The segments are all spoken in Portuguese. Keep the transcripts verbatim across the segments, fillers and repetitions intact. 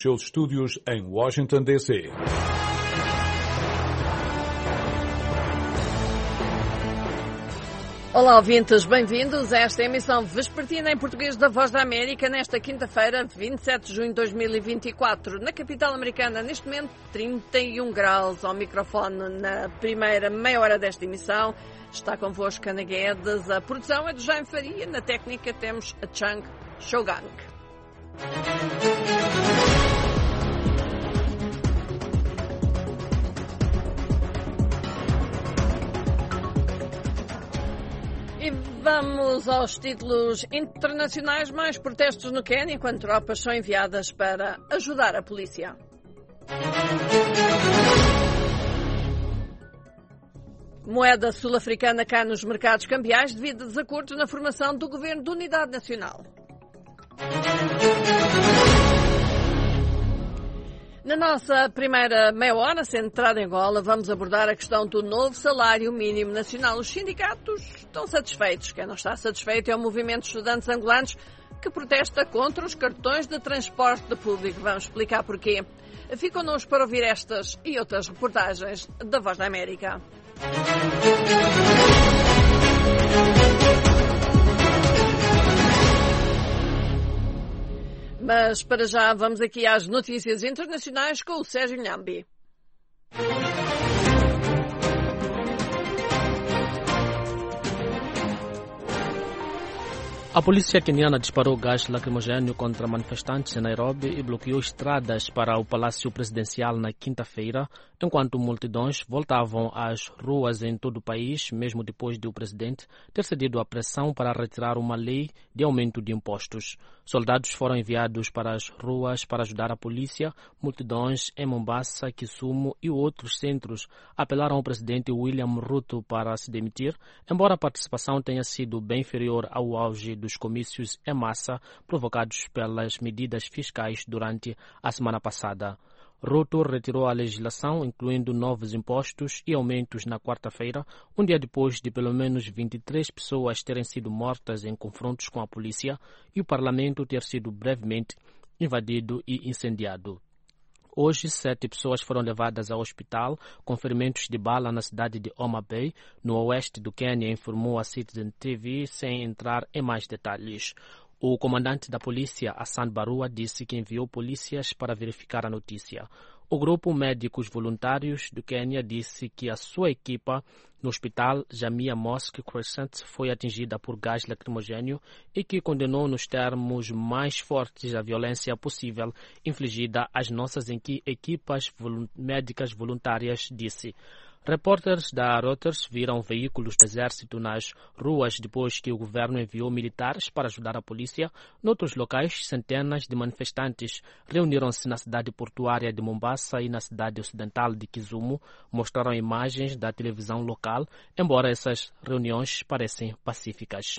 Seus estúdios em Washington, D C Olá, ouvintes, bem-vindos a esta emissão vespertina em português da Voz da América nesta quinta-feira, vinte e sete de junho de dois mil e vinte e quatro. Na capital americana, neste momento, trinta e um graus. Ao microfone na primeira meia hora desta emissão está convosco Ana Guedes. A produção é do Jaime Faria. Na técnica temos a Chang Shogang. E vamos aos títulos internacionais. Mais protestos no Quênia, enquanto tropas são enviadas para ajudar a polícia. Moeda sul-africana cai nos mercados cambiais devido a desacordos na formação do Governo de Unidade Nacional. Na nossa primeira meia hora, centrada em Angola, vamos abordar a questão do novo salário mínimo nacional. Os sindicatos estão satisfeitos. Quem não está satisfeito é o movimento de estudantes angolanos que protesta contra os cartões de transporte público. Vamos explicar porquê. Ficam connosco para ouvir estas e outras reportagens da Voz da América. Mas para já vamos aqui às notícias internacionais com o Sérgio Nhambi. A polícia queniana disparou gás lacrimogéneo contra manifestantes em Nairobi e bloqueou estradas para o Palácio Presidencial na quinta-feira, enquanto multidões voltavam às ruas em todo o país, mesmo depois de o presidente ter cedido à pressão para retirar uma lei de aumento de impostos. Soldados foram enviados para as ruas para ajudar a polícia. Multidões em Mombasa, Kisumu e outros centros apelaram ao presidente William Ruto para se demitir, embora a participação tenha sido bem inferior ao auge dos comícios em massa provocados pelas medidas fiscais durante a semana passada. Ruto retirou a legislação, incluindo novos impostos e aumentos na quarta-feira, um dia depois de pelo menos vinte e três pessoas terem sido mortas em confrontos com a polícia e o parlamento ter sido brevemente invadido e incendiado. Hoje, sete pessoas foram levadas ao hospital com ferimentos de bala na cidade de Homa Bay, no oeste do Quênia, informou a Citizen T V, sem entrar em mais detalhes. O comandante da polícia, Hassan Barua, disse que enviou polícias para verificar a notícia. O grupo Médicos Voluntários do Quênia disse que a sua equipa no hospital Jamia Mosque Crescent foi atingida por gás lacrimogéneo e que condenou nos termos mais fortes a violência possível infligida às nossas equipas médicas voluntárias, disse. Repórteres da Reuters viram veículos do exército nas ruas depois que o governo enviou militares para ajudar a polícia. Noutros locais, centenas de manifestantes reuniram-se na cidade portuária de Mombasa e na cidade ocidental de Kisumu, mostraram imagens da televisão local, embora essas reuniões parecem pacíficas.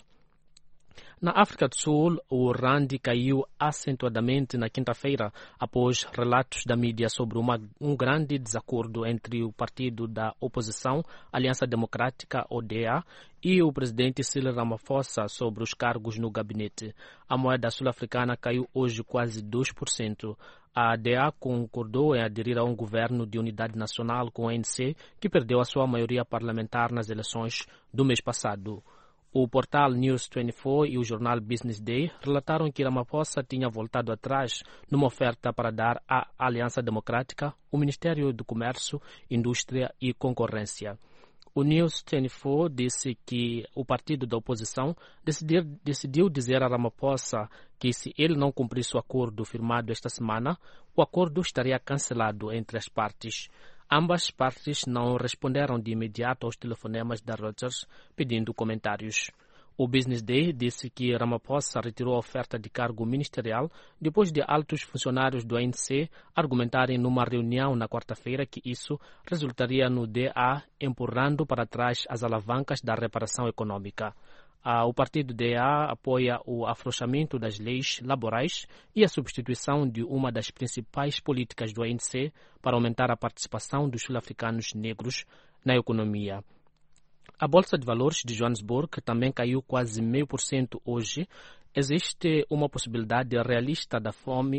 Na África do Sul, o rand caiu acentuadamente na quinta-feira após relatos da mídia sobre uma, um grande desacordo entre o partido da oposição, Aliança Democrática, O D A, e o presidente Cyril Ramaphosa sobre os cargos no gabinete. A moeda sul-africana caiu hoje quase dois por cento. A A D A concordou em aderir a um governo de unidade nacional com o A N C, que perdeu a sua maioria parlamentar nas eleições do mês passado. O portal News vinte e quatro e o jornal Business Day relataram que Ramaphosa tinha voltado atrás numa oferta para dar à Aliança Democrática o Ministério do Comércio, Indústria e Concorrência. O News vinte e quatro disse que o partido da oposição decidiu, decidiu dizer a Ramaphosa que se ele não cumprisse o acordo firmado esta semana, o acordo estaria cancelado entre as partes. Ambas partes não responderam de imediato aos telefonemas da Reuters pedindo comentários. O Business Day disse que Ramaphosa retirou a oferta de cargo ministerial depois de altos funcionários do A N C argumentarem numa reunião na quarta-feira que isso resultaria no D A empurrando para trás as alavancas da reparação econômica. Ah, o partido D A apoia o afrouxamento das leis laborais e a substituição de uma das principais políticas do A N C para aumentar a participação dos sul-africanos negros na economia. A Bolsa de Valores de Joanesburgo também caiu quase meio por cento hoje. Existe uma possibilidade realista da fome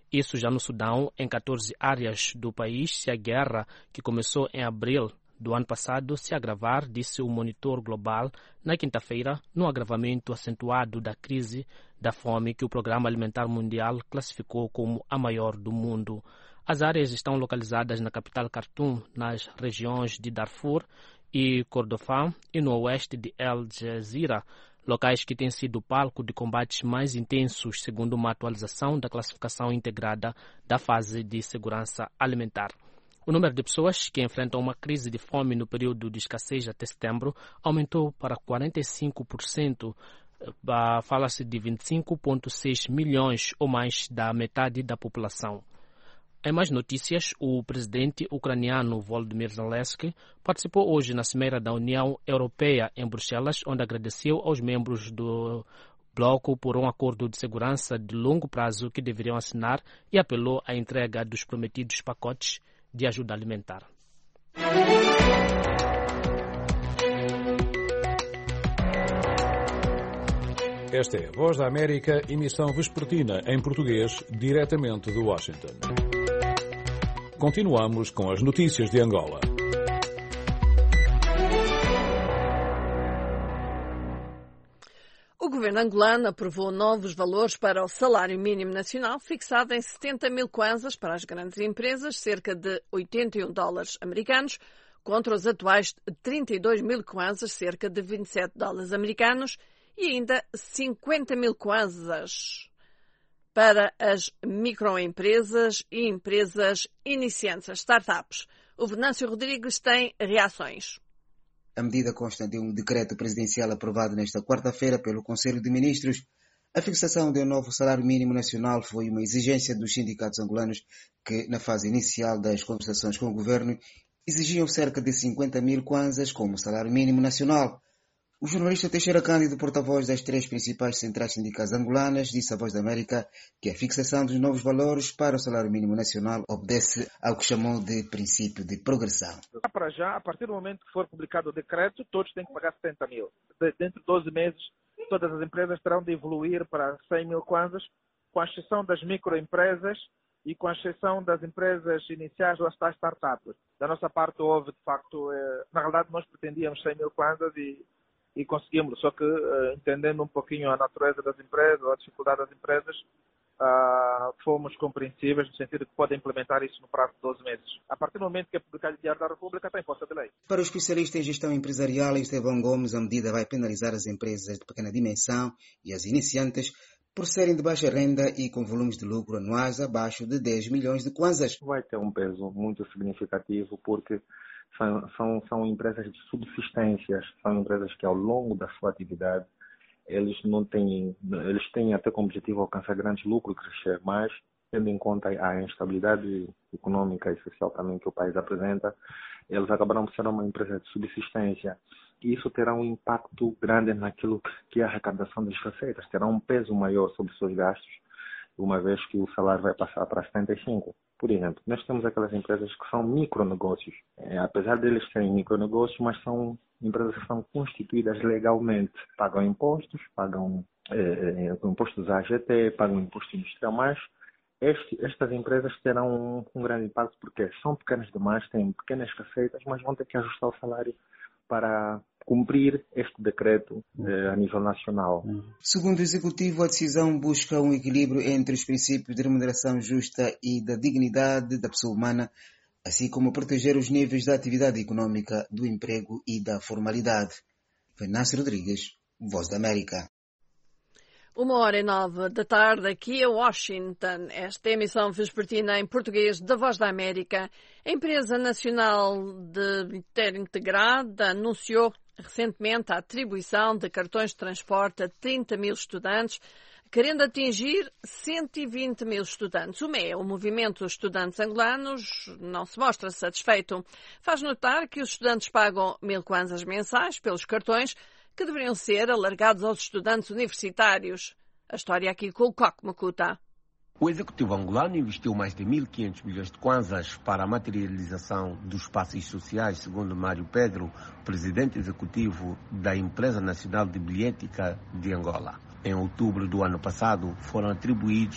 Isso já no Sudão, em catorze áreas do país, se a guerra, que começou em abril do ano passado, se agravar, disse o monitor global na quinta-feira, no agravamento acentuado da crise da fome que o Programa Alimentar Mundial classificou como a maior do mundo. As áreas estão localizadas na capital Khartoum, nas regiões de Darfur e Kordofan e no oeste de El Jazira, locais que têm sido palco de combates mais intensos, segundo uma atualização da classificação integrada da fase de segurança alimentar. O número de pessoas que enfrentam uma crise de fome no período de escassez até setembro aumentou para quarenta e cinco por cento. Fala-se de vinte e cinco vírgula seis milhões ou mais da metade da população. Em mais notícias, o presidente ucraniano Volodymyr Zelensky participou hoje na Cimeira da União Europeia em Bruxelas, onde agradeceu aos membros do bloco por um acordo de segurança de longo prazo que deveriam assinar e apelou à entrega dos prometidos pacotes de ajuda alimentar. Esta é a Voz da América, emissão vespertina em português, diretamente de Washington. Continuamos com as notícias de Angola. O governo angolano aprovou novos valores para o salário mínimo nacional, fixado em setenta mil kwanzas para as grandes empresas, cerca de oitenta e um dólares americanos, contra os atuais trinta e dois mil kwanzas, cerca de vinte e sete dólares americanos, e ainda cinquenta mil kwanzas para as microempresas e empresas iniciantes, as startups. O Venâncio Rodrigues tem reações. A medida consta de um decreto presidencial aprovado nesta quarta-feira pelo Conselho de Ministros. A fixação de um novo salário mínimo nacional foi uma exigência dos sindicatos angolanos que, na fase inicial das conversações com o governo, exigiam cerca de cinquenta mil kwanzas como salário mínimo nacional. O jornalista Teixeira Cândido, porta-voz das três principais centrais sindicais angolanas, disse à Voz da América que a fixação dos novos valores para o salário mínimo nacional obedece ao que chamou de princípio de progressão. Para já, a partir do momento que for publicado o decreto, todos têm que pagar setenta mil. De, dentro de doze meses, todas as empresas terão de evoluir para cem mil kwanzas, com a exceção das microempresas e com a exceção das empresas iniciais ou as tais startups. Da nossa parte, houve, de facto, eh, na realidade, nós pretendíamos cem mil kwanzas e E conseguimos, só que uh, entendendo um pouquinho a natureza das empresas, a dificuldade das empresas, uh, fomos compreensíveis no sentido que podem implementar isso no prazo de doze meses. A partir do momento que é publicado o Diário da República, tem força de lei. Para o especialista em gestão empresarial, Estevão Gomes, a medida vai penalizar as empresas de pequena dimensão e as iniciantes por serem de baixa renda e com volumes de lucro anuais abaixo de dez milhões de kwanzas. Vai ter um peso muito significativo porque São, são, são empresas de subsistências, são empresas que ao longo da sua atividade, eles não têm, eles têm até como objetivo alcançar grandes lucros e crescer, mas tendo em conta a instabilidade econômica e social também que o país apresenta, eles acabarão por ser uma empresa de subsistência. E isso terá um impacto grande naquilo que é a arrecadação das receitas, terá um peso maior sobre os seus gastos, uma vez que o salário vai passar para setenta e cinco. Por exemplo, nós temos aquelas empresas que são micronegócios. É, apesar deles serem micronegócios, mas são empresas que são constituídas legalmente. Pagam impostos, pagam é, impostos A G T, pagam imposto industrial, mas este, estas empresas terão um, um grande impacto porque são pequenas demais, têm pequenas receitas, mas vão ter que ajustar o salário para cumprir este decreto eh, a nível nacional. Segundo o Executivo, a decisão busca um equilíbrio entre os princípios de remuneração justa e da dignidade da pessoa humana, assim como proteger os níveis da atividade econômica, do emprego e da formalidade. Venâncio Rodrigues, Voz da América. Uma hora e nove da tarde, aqui em Washington. Esta emissão vespertina em português da Voz da América. A Empresa Nacional de Interintegrada anunciou recentemente a atribuição de cartões de transporte a trinta mil estudantes, querendo atingir cento e vinte mil estudantes. O M E, o Movimento dos Estudantes Angolanos, não se mostra satisfeito. Faz notar que os estudantes pagam mil kwanzas mensais pelos cartões, que deveriam ser alargados aos estudantes universitários. A história aqui com o Coque Makuta. O Executivo angolano investiu mais de mil e quinhentos milhões de kwanzas para a materialização dos passos sociais, segundo Mário Pedro, presidente executivo da Empresa Nacional de Bilhética de Angola. Em outubro do ano passado, foram atribuídos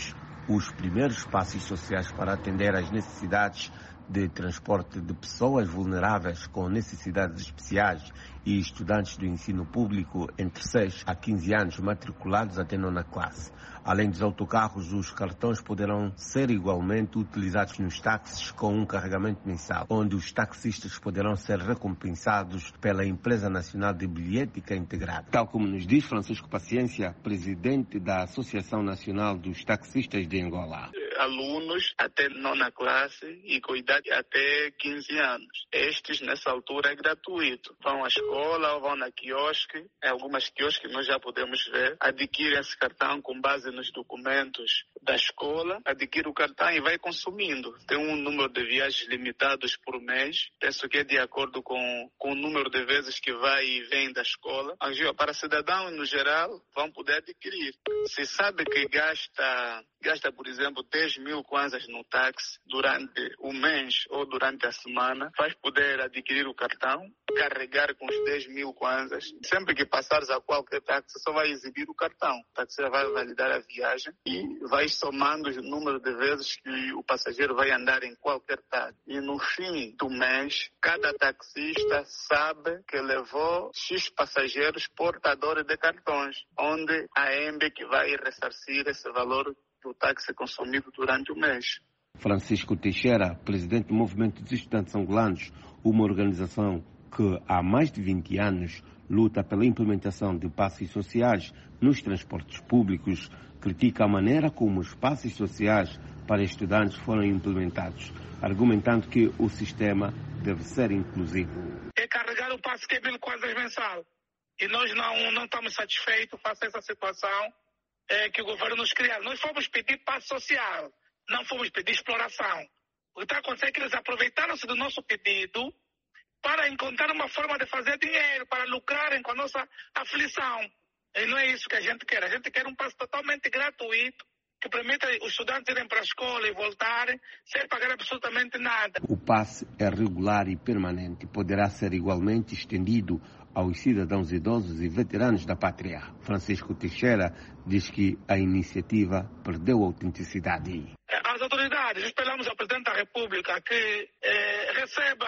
os primeiros espaços sociais para atender às necessidades de transporte de pessoas vulneráveis com necessidades especiais e estudantes do ensino público entre seis a quinze anos matriculados até nona classe. Além dos autocarros, os cartões poderão ser igualmente utilizados nos táxis com um carregamento mensal, onde os taxistas poderão ser recompensados pela Empresa Nacional de Bilhética Integrada. Tal como nos diz Francisco Paciência, presidente da Associação Nacional dos Taxistas de Angola. Alunos até nona classe e com idade até quinze anos. Estes, nessa altura, é gratuito. Vão à escola ou vão na quiosque. Em algumas quiosques nós já podemos ver. Adquirem esse cartão com base nos documentos da escola. Adquire o cartão e vai consumindo. Tem um número de viagens limitados por mês. Penso que é de acordo com, com o número de vezes que vai e vem da escola. Mas, para cidadãos, no geral, vão poder adquirir. Se sabe que gasta, gasta por exemplo, dez mil kwanzas no táxi durante o mês ou durante a semana, vai poder adquirir o cartão, carregar com os dez mil kwanzas. Sempre que passares a qualquer táxi, só vai exibir o cartão. O taxista vai validar a viagem e vai somando o número de vezes que o passageiro vai andar em qualquer táxi. E no fim do mês, cada taxista sabe que levou X passageiros portadores de cartões, onde a E M B que vai ressarcir esse valor do táxi consumido durante o mês. Francisco Teixeira, presidente do Movimento dos Estudantes Angolanos, uma organização que há mais de vinte anos luta pela implementação de passes sociais nos transportes públicos, critica a maneira como os passes sociais para estudantes foram implementados, argumentando que o sistema deve ser inclusivo. É carregar o passe que é mil kwanzas mensal. E nós não, não estamos satisfeitos face a essa situação é, que o governo nos criou. Nós fomos pedir passe social, não fomos pedir exploração. O que está acontecendo é que eles aproveitaram-se do nosso pedido para encontrar uma forma de fazer dinheiro, para lucrarem com a nossa aflição. E não é isso que a gente quer. A gente quer um passe totalmente gratuito, que permita os estudantes irem para a escola e voltarem sem pagar absolutamente nada. O passe é regular e permanente. Poderá ser igualmente estendido aos cidadãos idosos e veteranos da pátria. Francisco Teixeira diz que a iniciativa perdeu autenticidade. As autoridades, esperamos ao Presidente da República que eh, receba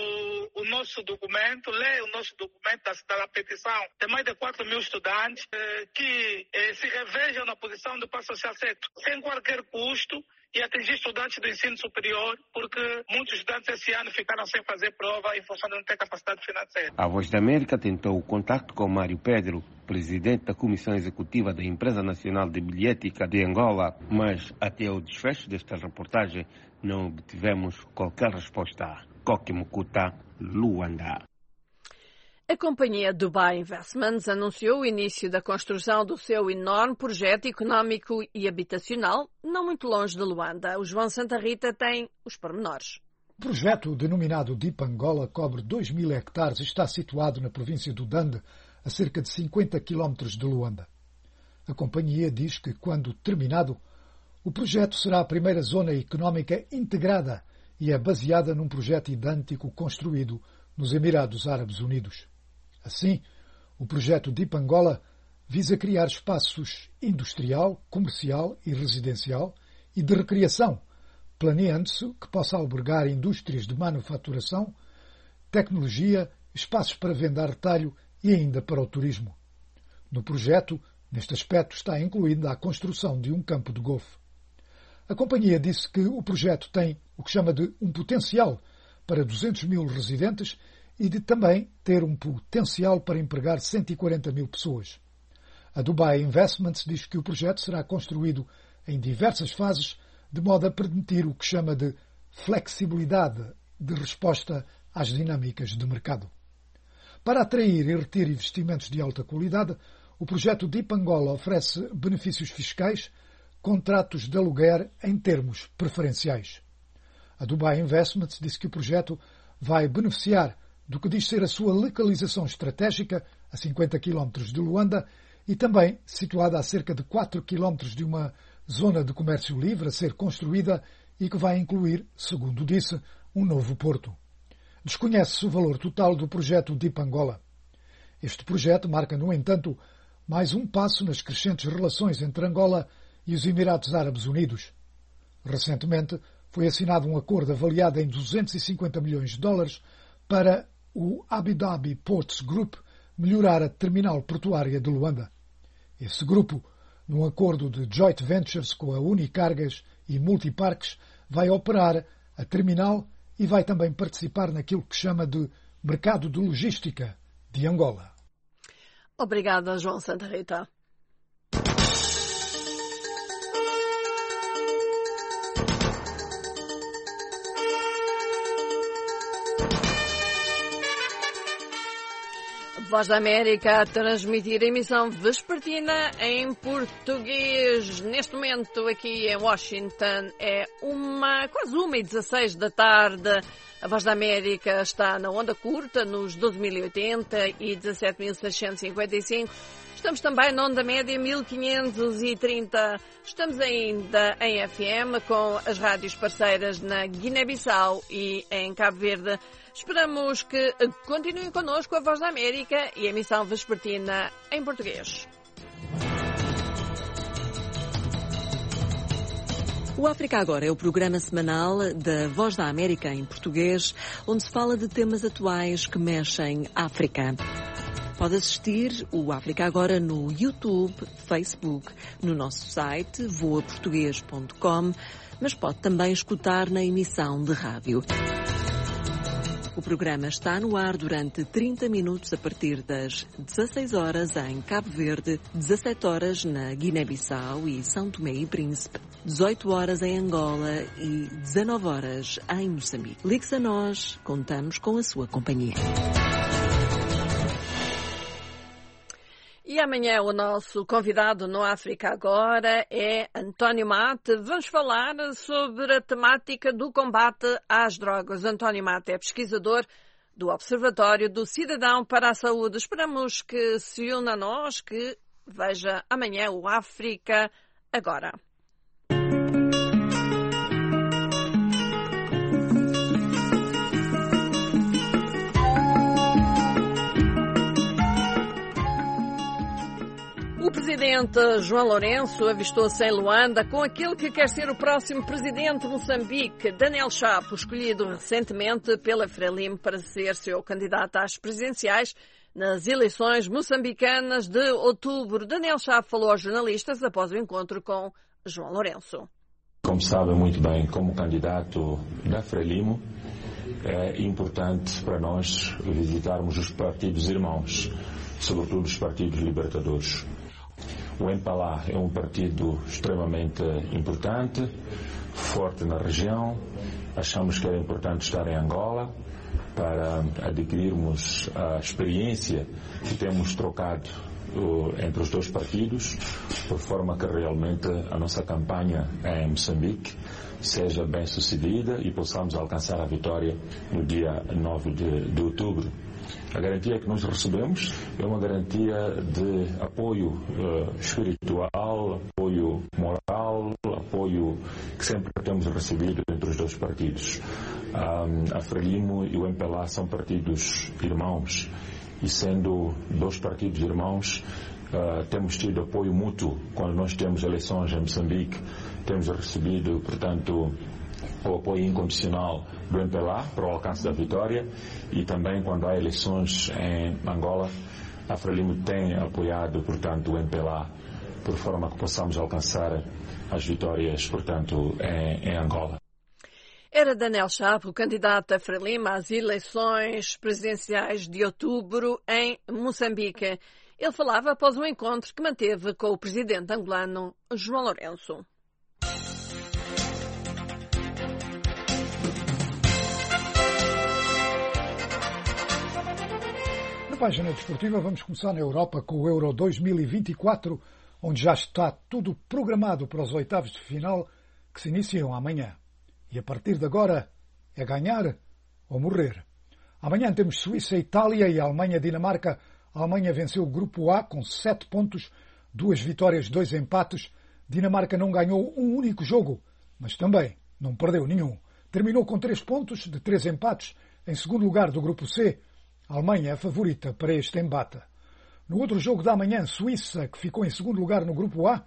o, o nosso documento, leia o nosso documento da, da petição de mais de quatro mil estudantes, eh, que eh, se revejam na posição do passe social certo, sem qualquer custo, e atingir estudantes do ensino superior, porque muitos estudantes esse ano ficaram sem fazer prova em função de não ter capacidade financeira. A Voz da América tentou o contato com Mário Pedro, presidente da Comissão Executiva da Empresa Nacional de Bilhética de Angola, mas até o desfecho desta reportagem não obtivemos qualquer resposta. Koki Mukuta, Luanda. A companhia Dubai Investments anunciou o início da construção do seu enorme projeto económico e habitacional, não muito longe de Luanda. O João Santa Rita tem os pormenores. O projeto, denominado Deep Angola, cobre dois mil hectares e está situado na província do Dande, a cerca de cinquenta quilómetros de Luanda. A companhia diz que, quando terminado, o projeto será a primeira zona económica integrada e é baseada num projeto idêntico construído nos Emirados Árabes Unidos. Assim, o projeto Deep Angola visa criar espaços industrial, comercial e residencial e de recreação, planeando-se que possa albergar indústrias de manufaturação, tecnologia, espaços para venda a retalho e ainda para o turismo. No projeto, neste aspecto, está incluída a construção de um campo de golfe. A companhia disse que o projeto tem o que chama de um potencial para duzentos mil residentes e de também ter um potencial para empregar cento e quarenta mil pessoas. A Dubai Investments diz que o projeto será construído em diversas fases, de modo a permitir o que chama de flexibilidade de resposta às dinâmicas de mercado. Para atrair e reter investimentos de alta qualidade, o projeto Deep Angola oferece benefícios fiscais, contratos de aluguer em termos preferenciais. A Dubai Investments disse que o projeto vai beneficiar do que diz ser a sua localização estratégica, a cinquenta quilómetros de Luanda, e também situada a cerca de quatro quilómetros de uma zona de comércio livre a ser construída e que vai incluir, segundo disse, um novo porto. Desconhece-se o valor total do projeto Deep Angola. Este projeto marca, no entanto, mais um passo nas crescentes relações entre Angola e os Emirados Árabes Unidos. Recentemente, foi assinado um acordo avaliado em duzentos e cinquenta milhões de dólares para o Abu Dhabi Ports Group melhorar a terminal portuária de Luanda. Esse grupo, num acordo de joint ventures com a Unicargas e Multiparques, vai operar a terminal e vai também participar naquilo que chama de mercado de logística de Angola. Obrigada, João Santa Rita. Voz da América a transmitir a emissão vespertina em português. Neste momento, aqui em Washington, é uma, quase uma e dezasseis da tarde. A Voz da América está na onda curta, nos doze mil e oitenta e dezassete mil seiscentos e cinquenta e cinco. Estamos também na onda média mil quinhentos e trinta. Estamos ainda em F M com as rádios parceiras na Guiné-Bissau e em Cabo Verde. Esperamos que continuem connosco a Voz da América e a emissão vespertina em português. O África Agora é o programa semanal da Voz da América em português, onde se fala de temas atuais que mexem África. Pode assistir o África Agora no YouTube, Facebook, no nosso site voa português ponto com, mas pode também escutar na emissão de rádio. O programa está no ar durante trinta minutos a partir das dezasseis horas em Cabo Verde, dezassete horas na Guiné-Bissau e São Tomé e Príncipe, dezoito horas em Angola e dezanove horas em Moçambique. Ligue-se a nós, contamos com a sua companhia. E amanhã o nosso convidado no África Agora é António Mate. Vamos falar sobre a temática do combate às drogas. António Mate é pesquisador do Observatório do Cidadão para a Saúde. Esperamos que se una a nós, que veja amanhã o África Agora. O presidente João Lourenço avistou-se em Luanda com aquele que quer ser o próximo presidente de Moçambique, Daniel Chapo, escolhido recentemente pela Frelimo para ser seu candidato às presidenciais nas eleições moçambicanas de outubro. Daniel Chapo falou aos jornalistas após o encontro com João Lourenço. Como sabem muito bem, como candidato da Frelimo, é importante para nós visitarmos os partidos irmãos, sobretudo os partidos libertadores. O M P L A é um partido extremamente importante, forte na região. Achamos que era importante estar em Angola para adquirirmos a experiência que temos trocado entre os dois partidos, por forma que realmente a nossa campanha em Moçambique seja bem sucedida e possamos alcançar a vitória no dia nove de outubro. A garantia que nós recebemos é uma garantia de apoio uh, espiritual, apoio moral, apoio que sempre temos recebido entre os dois partidos. Um, a Frelimo e o M P L A são partidos irmãos e, sendo dois partidos irmãos, uh, temos tido apoio mútuo. Quando nós temos eleições em Moçambique, temos recebido, portanto, o apoio incondicional do M P L A para o alcance da vitória, e também quando há eleições em Angola, a Frelimo tem apoiado, portanto, o M P L A por forma que possamos alcançar as vitórias, portanto, em, em Angola. Era Daniel Chapo, candidato da Frelimo às eleições presidenciais de outubro em Moçambique. Ele falava após um encontro que manteve com o presidente angolano João Lourenço. Na página desportiva vamos começar na Europa com o Euro dois mil e vinte e quatro, onde já está tudo programado para os oitavos de final que se iniciam amanhã. E a partir de agora é ganhar ou morrer. Amanhã temos Suíça, Itália e Alemanha-Dinamarca. A Alemanha venceu o grupo A com sete pontos, duas vitórias, dois empates. Dinamarca não ganhou um único jogo, mas também não perdeu nenhum. Terminou com três pontos de três empates. Em segundo lugar do grupo C, a Alemanha é a favorita para este embate. No outro jogo da manhã, Suíça, que ficou em segundo lugar no grupo A,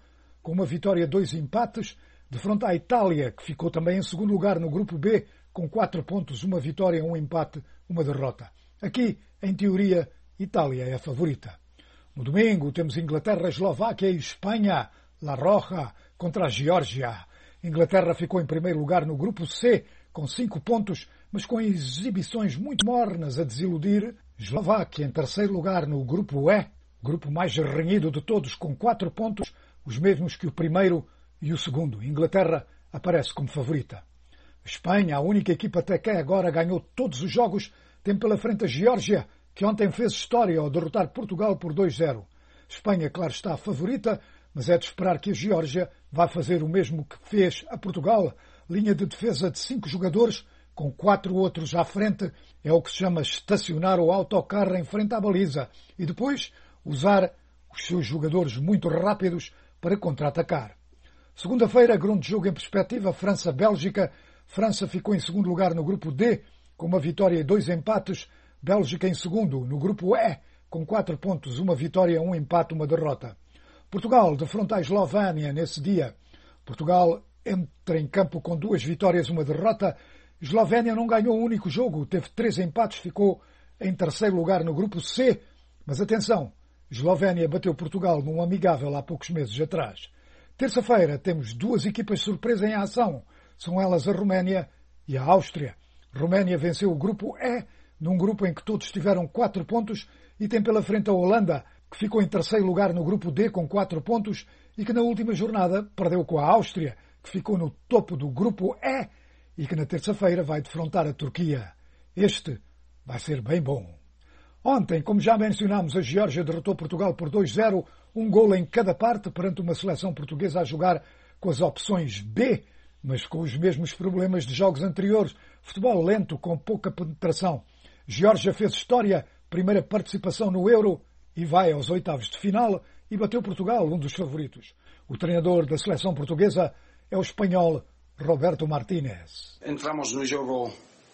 com uma vitória e dois empates, defronta a Itália, que ficou também em segundo lugar no grupo B, com quatro pontos, uma vitória, um empate, uma derrota. Aqui, em teoria, Itália é a favorita. No domingo temos Inglaterra, Eslováquia e Espanha, La Roja, contra a Geórgia. Inglaterra ficou em primeiro lugar no grupo C, com cinco pontos, mas com exibições muito mornas a desiludir. Eslováquia em terceiro lugar no grupo E, grupo mais renhido de todos, com quatro pontos, os mesmos que o primeiro e o segundo. Inglaterra aparece como favorita. Espanha, a única equipa até que agora ganhou todos os jogos, tem pela frente a Geórgia, que ontem fez história ao derrotar Portugal por dois a zero. Espanha, claro, está a favorita, mas é de esperar que a Geórgia vá fazer o mesmo que fez a Portugal. Linha de defesa de cinco jogadores, com quatro outros à frente, é o que se chama estacionar o autocarro em frente à baliza e depois usar os seus jogadores muito rápidos para contra-atacar. Segunda-feira, grande jogo em perspectiva, França-Bélgica. França ficou em segundo lugar no grupo D, com uma vitória e dois empates. Bélgica em segundo no grupo E, com quatro pontos, uma vitória, um empate, uma derrota. Portugal defronta a Eslovénia nesse dia. Portugal entra em campo com duas vitórias e uma derrota. Eslovénia não ganhou um único jogo, teve três empates, ficou em terceiro lugar no grupo C. Mas atenção, Eslovénia bateu Portugal num amigável há poucos meses atrás. Terça-feira temos duas equipas surpresa em ação. São elas a Roménia e a Áustria. Roménia venceu o grupo E, num grupo em que todos tiveram quatro pontos, e tem pela frente a Holanda, que ficou em terceiro lugar no grupo D com quatro pontos e que na última jornada perdeu com a Áustria, que ficou no topo do grupo E e que na terça-feira vai defrontar a Turquia. Este vai ser bem bom. Ontem, como já mencionámos, a Geórgia derrotou Portugal por dois a zero, um golo em cada parte, perante uma seleção portuguesa a jogar com as opções B, mas com os mesmos problemas de jogos anteriores. Futebol lento, com pouca penetração. Geórgia fez história, primeira participação no Euro, e vai aos oitavos de final e bateu Portugal, um dos favoritos. O treinador da seleção portuguesa é o espanhol Roberto Martínez. Entramos no jogo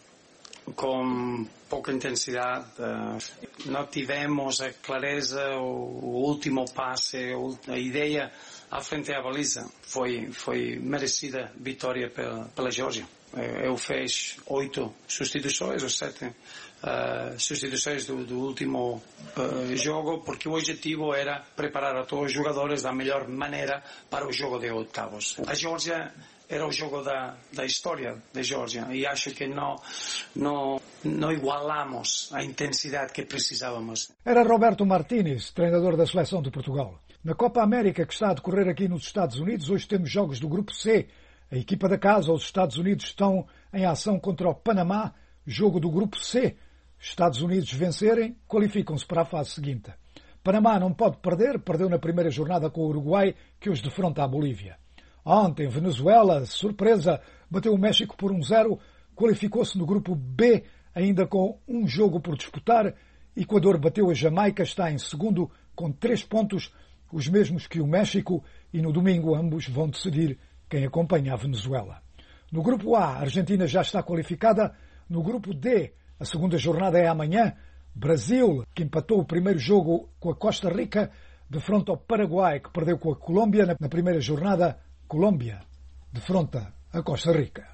com pouca intensidade, não tivemos a clareza, o último passe, a ideia à frente à baliza. Foi, foi merecida vitória pela, pela Geórgia. Eu fiz oito substituições, ou sete uh, substituições do, do último uh, jogo, porque o objetivo era preparar a todos os jogadores da melhor maneira para o jogo de oitavos. A Geórgia era o jogo da, da história da Geórgia e acho que não, não, não igualamos a intensidade que precisávamos. Era Roberto Martínez, treinador da seleção de Portugal. Na Copa América, que está a decorrer aqui nos Estados Unidos, hoje temos jogos do grupo C. A equipa da casa, os Estados Unidos, estão em ação contra o Panamá, jogo do grupo C. Estados Unidos vencerem, qualificam-se para a fase seguinte. Panamá não pode perder, perdeu na primeira jornada com o Uruguai, que hoje defronta a Bolívia. Ontem, Venezuela, surpresa, bateu o México por um a zero, qualificou-se no grupo B, ainda com um jogo por disputar. Equador bateu a Jamaica, está em segundo, com três pontos, os mesmos que o México, e no domingo ambos vão decidir quem acompanha a Venezuela. No grupo A, a Argentina já está qualificada. No grupo D, a segunda jornada é amanhã. Brasil, que empatou o primeiro jogo com a Costa Rica, defronta ao Paraguai, que perdeu com a Colômbia na primeira jornada. Colômbia defronta a Costa Rica.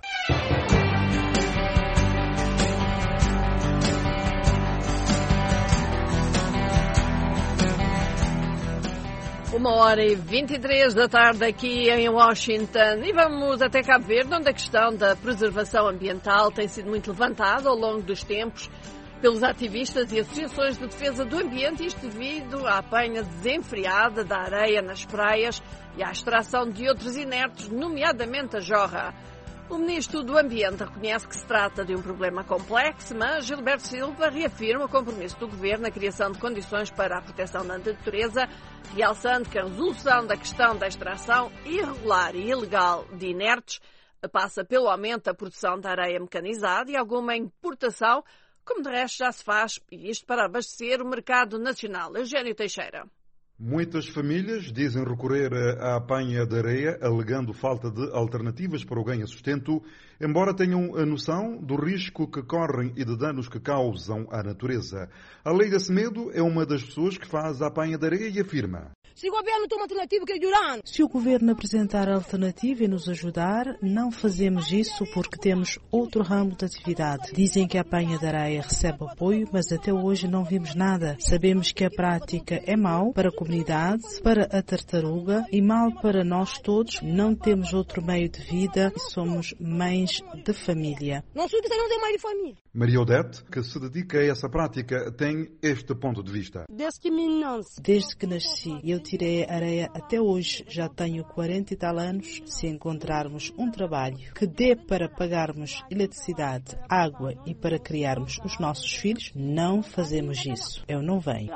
Uma hora e vinte e três da tarde aqui em Washington e vamos até Cabo Verde, onde a questão da preservação ambiental tem sido muito levantada ao longo dos tempos pelos ativistas e associações de defesa do ambiente, isto devido à apanha desenfreada da areia nas praias e à extração de outros inertes, nomeadamente a jorra. O Ministro do Ambiente reconhece que se trata de um problema complexo, mas Gilberto Silva reafirma o compromisso do Governo na criação de condições para a proteção da natureza, realçando que a resolução da questão da extração irregular e ilegal de inertes passa pelo aumento da produção de areia mecanizada e alguma importação, como de resto já se faz, e isto para abastecer o mercado nacional. Eugênio Teixeira. Muitas famílias dizem recorrer à apanha de areia, alegando falta de alternativas para o ganho-sustento, embora tenham a noção do risco que correm e de danos que causam à natureza. A Leila Semedo é uma das pessoas que faz a apanha de areia e afirma: Se o governo tem uma alternativa que ajudar. Se o governo apresentar a alternativa e nos ajudar, não fazemos isso porque temos outro ramo de atividade. Dizem que a apanha de areia recebe apoio, mas até hoje não vimos nada. Sabemos que a prática é mau para a comunidade, para a tartaruga e mal para nós todos. Não temos outro meio de vida e somos mães de família. Nós não temos mais de família. Maria Odete, que se dedica a essa prática, tem este ponto de vista. Desde que me nasci. Desde que nasci, eu tirei areia até hoje. Já tenho quarenta e tal anos. Se encontrarmos um trabalho que dê para pagarmos eletricidade, água e para criarmos os nossos filhos, não fazemos isso. Eu não venho.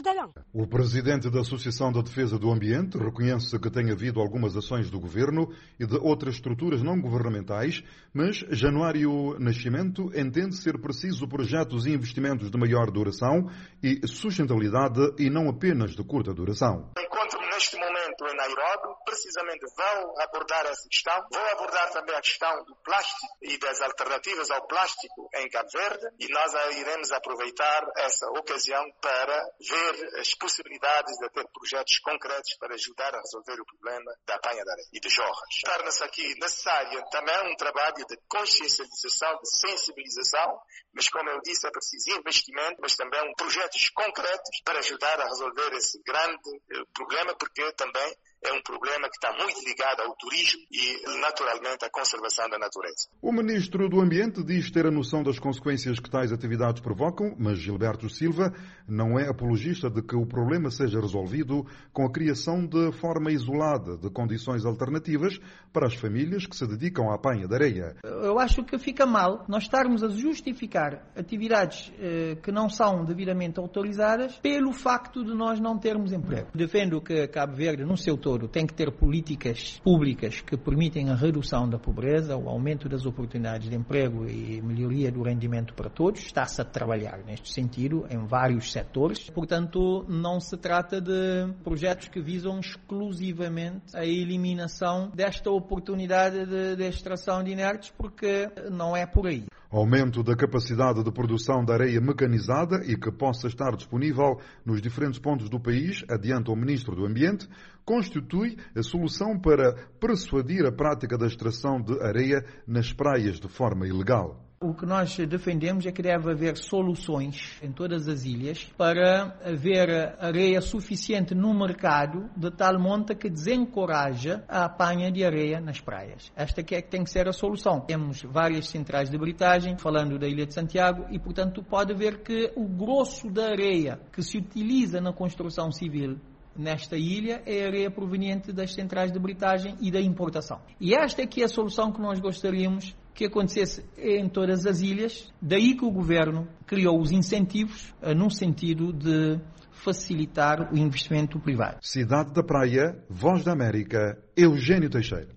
O presidente da Associação de Defesa do Ambiente reconhece que tem havido algumas ações do governo e de outras estruturas não governamentais, mas Januário Nascimento entende ser preciso projetos e investimentos de maior duração e sustentabilidade e não apenas de curta duração. Encontro-me neste momento em Nairobi, precisamente vão abordar essa questão, vão abordar também a questão do plástico e das alternativas ao plástico em Cabo Verde e nós iremos aproveitar essa ocasião para ver as possibilidades de ter projetos concretos para ajudar a resolver o problema da apanha de areia e de jorras. Torna-se aqui necessário também um trabalho de consciencialização, de sensibilização, mas como eu disse, é preciso investimento, mas também projetos concretos para ajudar a resolver esse grande problema, porque também é um problema que está muito ligado ao turismo e, naturalmente, à conservação da natureza. O Ministro do Ambiente diz ter a noção das consequências que tais atividades provocam, mas Gilberto Silva não é apologista de que o problema seja resolvido com a criação de forma isolada de condições alternativas para as famílias que se dedicam à apanha de areia. Eu acho que fica mal nós estarmos a justificar atividades eh, que não são devidamente autorizadas pelo facto de nós não termos emprego. Defendo que Cabo Verde, no seu todo, tem que ter políticas públicas que permitem a redução da pobreza, o aumento das oportunidades de emprego e melhoria do rendimento para todos. Está-se a trabalhar neste sentido em vários setores. Portanto, não se trata de projetos que visam exclusivamente a eliminação desta oportunidade de, de extração de inertes, porque não é por aí. Aumento da capacidade de produção de areia mecanizada e que possa estar disponível nos diferentes pontos do país, adianta o Ministro do Ambiente, constitui a solução para persuadir a prática da extração de areia nas praias de forma ilegal. O que nós defendemos é que deve haver soluções em todas as ilhas para haver areia suficiente no mercado de tal monta que desencoraja a apanha de areia nas praias. Esta que é que tem que ser a solução. Temos várias centrais de britagem, falando da Ilha de Santiago, e portanto pode ver que o grosso da areia que se utiliza na construção civil nesta ilha é areia proveniente das centrais de britagem e da importação. E esta é que é a solução que nós gostaríamos que acontecesse em todas as ilhas, daí que o governo criou os incentivos uh, no sentido de facilitar o investimento privado. Cidade da Praia, Voz da América, Eugênio Teixeira.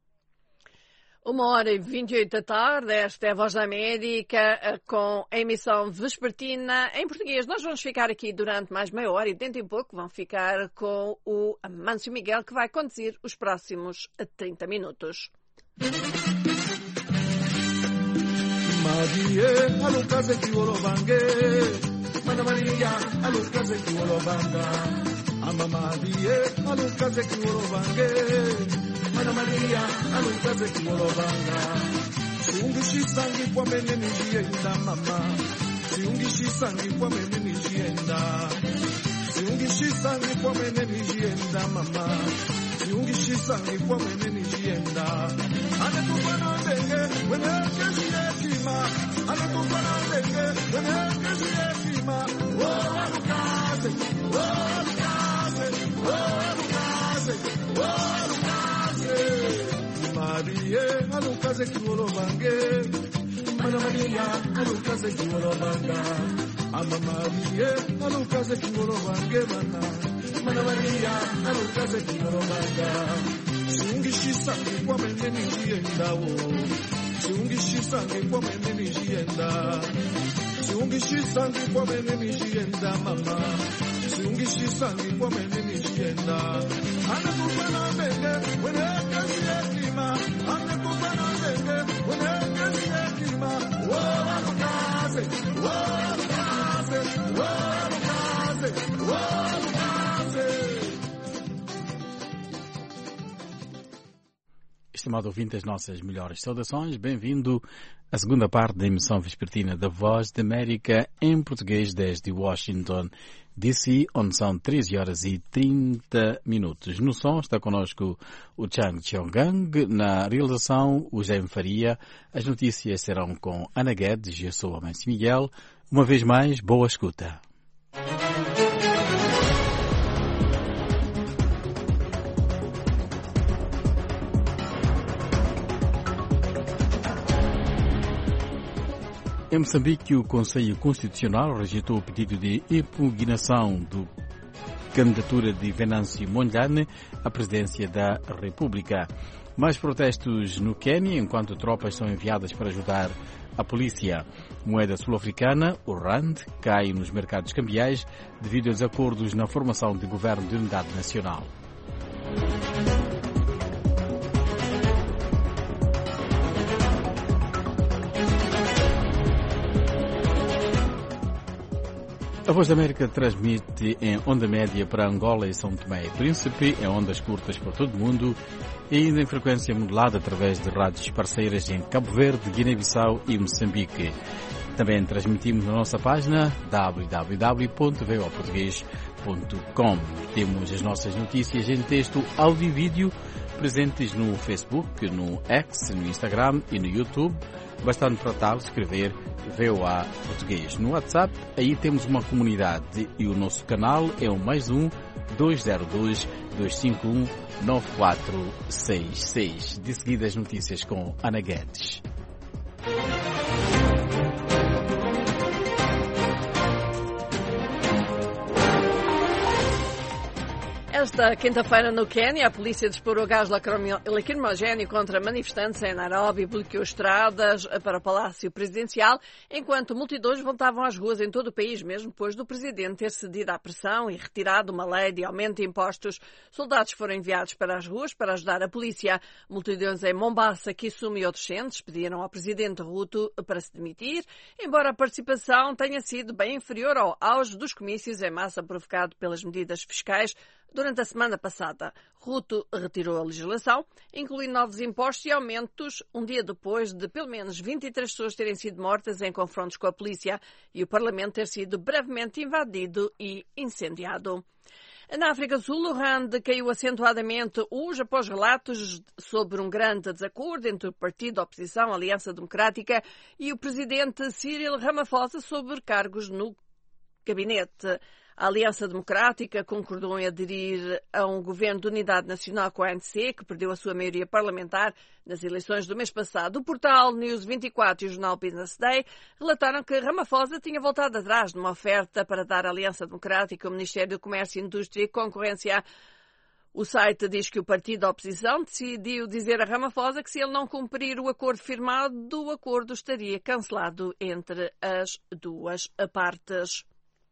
Uma hora e vinte e oito da tarde, esta é a Voz da América com a emissão vespertina em português. Nós vamos ficar aqui durante mais meia hora e dentro de pouco vão ficar com o Amâncio Miguel, que vai conduzir os próximos trinta minutos. Maria, alukaze kiwolobange, Mana Maria, alukaze kiwolobanga, Ama Maria, alukaze kiwolobange, Mana Maria, alukaze kiwolobanga. Siungishisangi kwa mene nijienda mama, Siungishisangi kwa mene nijienda, Siungishisangi kwa mene nijienda mama, Siungishisangi kwa mene nijienda. Ane tupana ndenge, wene kesi ekima, Ane tupana ndenge, wene kesi ekima. Oh, alukaze, oh, alukaze, oh, alukaze, oh, alukaze. Maria, alukaze kiwolobange, Mana Maria, alukaze kiwolobanga, Ama Maria, alukaze kiwolobange mana, Mana Maria, alukaze kiwolobanga. Siungishisangi kwa mene nijienda wo, Siungishisangi kwa mene nijienda, Siungishisangi kwa mene nijienda mama, Siungishisangi kwa mene nijienda. Ane kupana mene, wene kesi ekima, Ane kupana mene, wene kesi ekima. Oh, alukaze, oh, alukaze, oh, alukaze, oh, alukaze. estimado ouvinte, as nossas melhores saudações. Bem-vindo à segunda parte da emissão vespertina da Voz da América em português desde Washington, D C, onde são treze horas e trinta minutos. No som está connosco o Chang Chiongang, na realização o Jaime Faria. As notícias serão com Ana Guedes e eu sou o Amancio Miguel. Uma vez mais, boa escuta. Em Moçambique, o Conselho Constitucional rejeitou o pedido de impugnação da candidatura de Venâncio Mondlane à presidência da República. Mais protestos no Quênia, enquanto tropas são enviadas para ajudar a polícia. Moeda sul-africana, o rand, cai nos mercados cambiais devido a desacordos na formação de governo de unidade nacional. A Voz da América transmite em onda média para Angola e São Tomé e Príncipe, em ondas curtas para todo o mundo e ainda em frequência modulada através de rádios parceiras em Cabo Verde, Guiné-Bissau e Moçambique. Também transmitimos na nossa página w w w ponto v o português ponto com. Temos as nossas notícias em texto, áudio e vídeo presentes no Facebook, no X, no Instagram e no YouTube. Bastando para tal escrever V O A Português. No WhatsApp, aí temos uma comunidade e o nosso canal é o mais um dois zero dois, dois cinco um, nove quatro seis seis. De seguida as notícias com Ana Guedes. Esta quinta-feira no Quênia, a polícia disparou gás lacrimogéneo contra manifestantes em Nairobi e bloqueou estradas para o Palácio Presidencial, enquanto multidões voltavam às ruas em todo o país, mesmo depois do presidente ter cedido à pressão e retirado uma lei de aumento de impostos. Soldados foram enviados para as ruas para ajudar a polícia. Multidões em Mombasa, Kisumu e outros centros pediram ao presidente Ruto para se demitir, embora a participação tenha sido bem inferior ao auge dos comícios em massa provocado pelas medidas fiscais. Durante a semana passada, Ruto retirou a legislação, incluindo novos impostos e aumentos, um dia depois de pelo menos vinte e três pessoas terem sido mortas em confrontos com a polícia e o Parlamento ter sido brevemente invadido e incendiado. Na África do Sul, o rand caiu acentuadamente hoje após relatos sobre um grande desacordo entre o partido da oposição, a Aliança Democrática, e o presidente Cyril Ramaphosa sobre cargos no gabinete. A Aliança Democrática concordou em aderir a um governo de unidade nacional com a A N C, que perdeu a sua maioria parlamentar nas eleições do mês passado. O portal News vinte e quatro e o jornal Business Day relataram que Ramaphosa tinha voltado atrás numa oferta para dar à Aliança Democrática o Ministério do Comércio, Indústria e Concorrência. O site diz que o partido da oposição decidiu dizer a Ramaphosa que se ele não cumprir o acordo firmado, o acordo estaria cancelado entre as duas partes.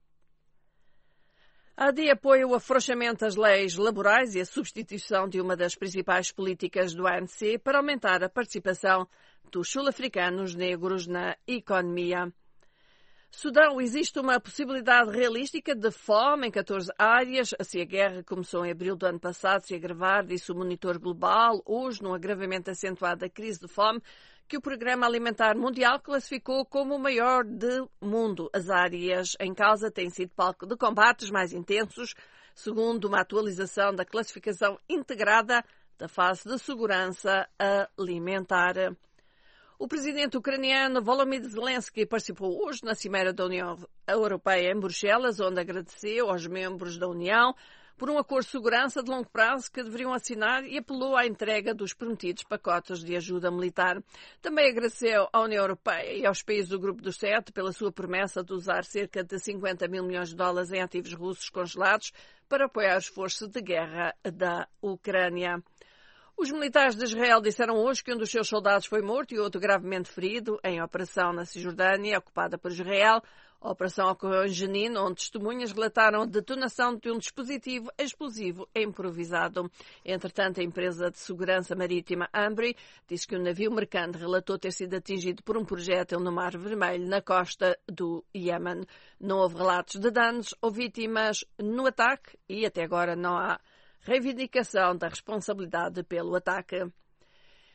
A AD apoia o afrouxamento das leis laborais e a substituição de uma das principais políticas do A N C para aumentar a participação dos sul-africanos negros na economia. Sudão, existe uma possibilidade realística de fome em catorze áreas. Se a guerra começou em abril do ano passado, se agravar, disse o monitor global, hoje num agravamento acentuado da crise de fome, que o Programa Alimentar Mundial classificou como o maior do mundo. As áreas em causa têm sido palco de combates mais intensos, segundo uma atualização da classificação integrada da fase de segurança alimentar. O presidente ucraniano Volodymyr Zelensky participou hoje na Cimeira da União Europeia em Bruxelas, onde agradeceu aos membros da União por um acordo de segurança de longo prazo que deveriam assinar e apelou à entrega dos prometidos pacotes de ajuda militar. Também agradeceu à União Europeia e aos países do Grupo dos Sete pela sua promessa de usar cerca de cinquenta mil milhões de dólares em ativos russos congelados para apoiar os esforços de guerra da Ucrânia. Os militares de Israel disseram hoje que um dos seus soldados foi morto e outro gravemente ferido em operação na Cisjordânia, ocupada por Israel. A operação ocorreu em Jenin, onde testemunhas relataram a detonação de um dispositivo explosivo improvisado. Entretanto, a empresa de segurança marítima Ambri disse que um navio mercante relatou ter sido atingido por um projétil no Mar Vermelho, na costa do Iêmen. Não houve relatos de danos ou vítimas no ataque e até agora não há reivindicação da responsabilidade pelo ataque.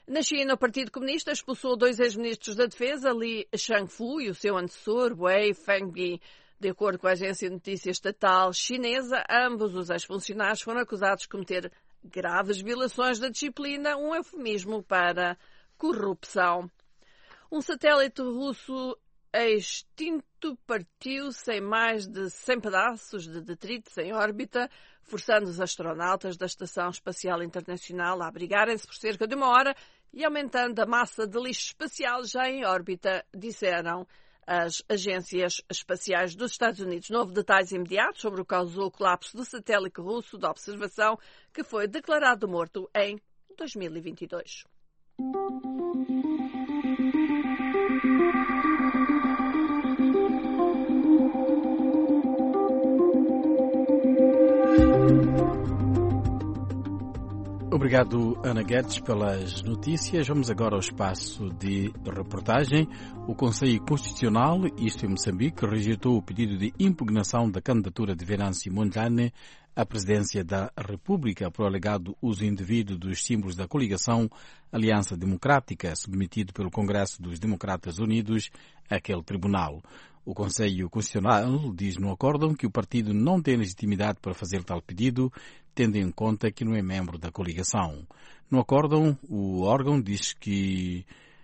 Na China, o Partido Comunista expulsou dois ex-ministros da Defesa, Li Shangfu e o seu antecessor, Wei Fengbi. De acordo com a agência de notícias estatal chinesa, ambos os ex-funcionários foram acusados de cometer graves violações da disciplina, um eufemismo para corrupção. Um satélite russo extinto partiu sem mais de cem pedaços de detritos em órbita, forçando os astronautas da Estação Espacial Internacional a abrigarem-se por cerca de uma hora e aumentando a massa de lixo espacial já em órbita, disseram as agências espaciais dos Estados Unidos. Não houve detalhes imediatos sobre o que causou o colapso do satélite russo de observação, que foi declarado morto em dois mil e vinte e dois. Obrigado, Ana Guedes, pelas notícias. Vamos agora ao espaço de reportagem. O Conselho Constitucional, isto em Moçambique, rejeitou o pedido de impugnação da candidatura de Venâncio Mondlane à presidência da República por alegado uso indevido dos símbolos da coligação Aliança Democrática, submetido pelo Congresso dos Democratas Unidos àquele tribunal. O Conselho Constitucional diz no acórdão que o partido não tem legitimidade para fazer tal pedido, tendo em conta que não é membro da coligação. No acórdão, o órgão diz que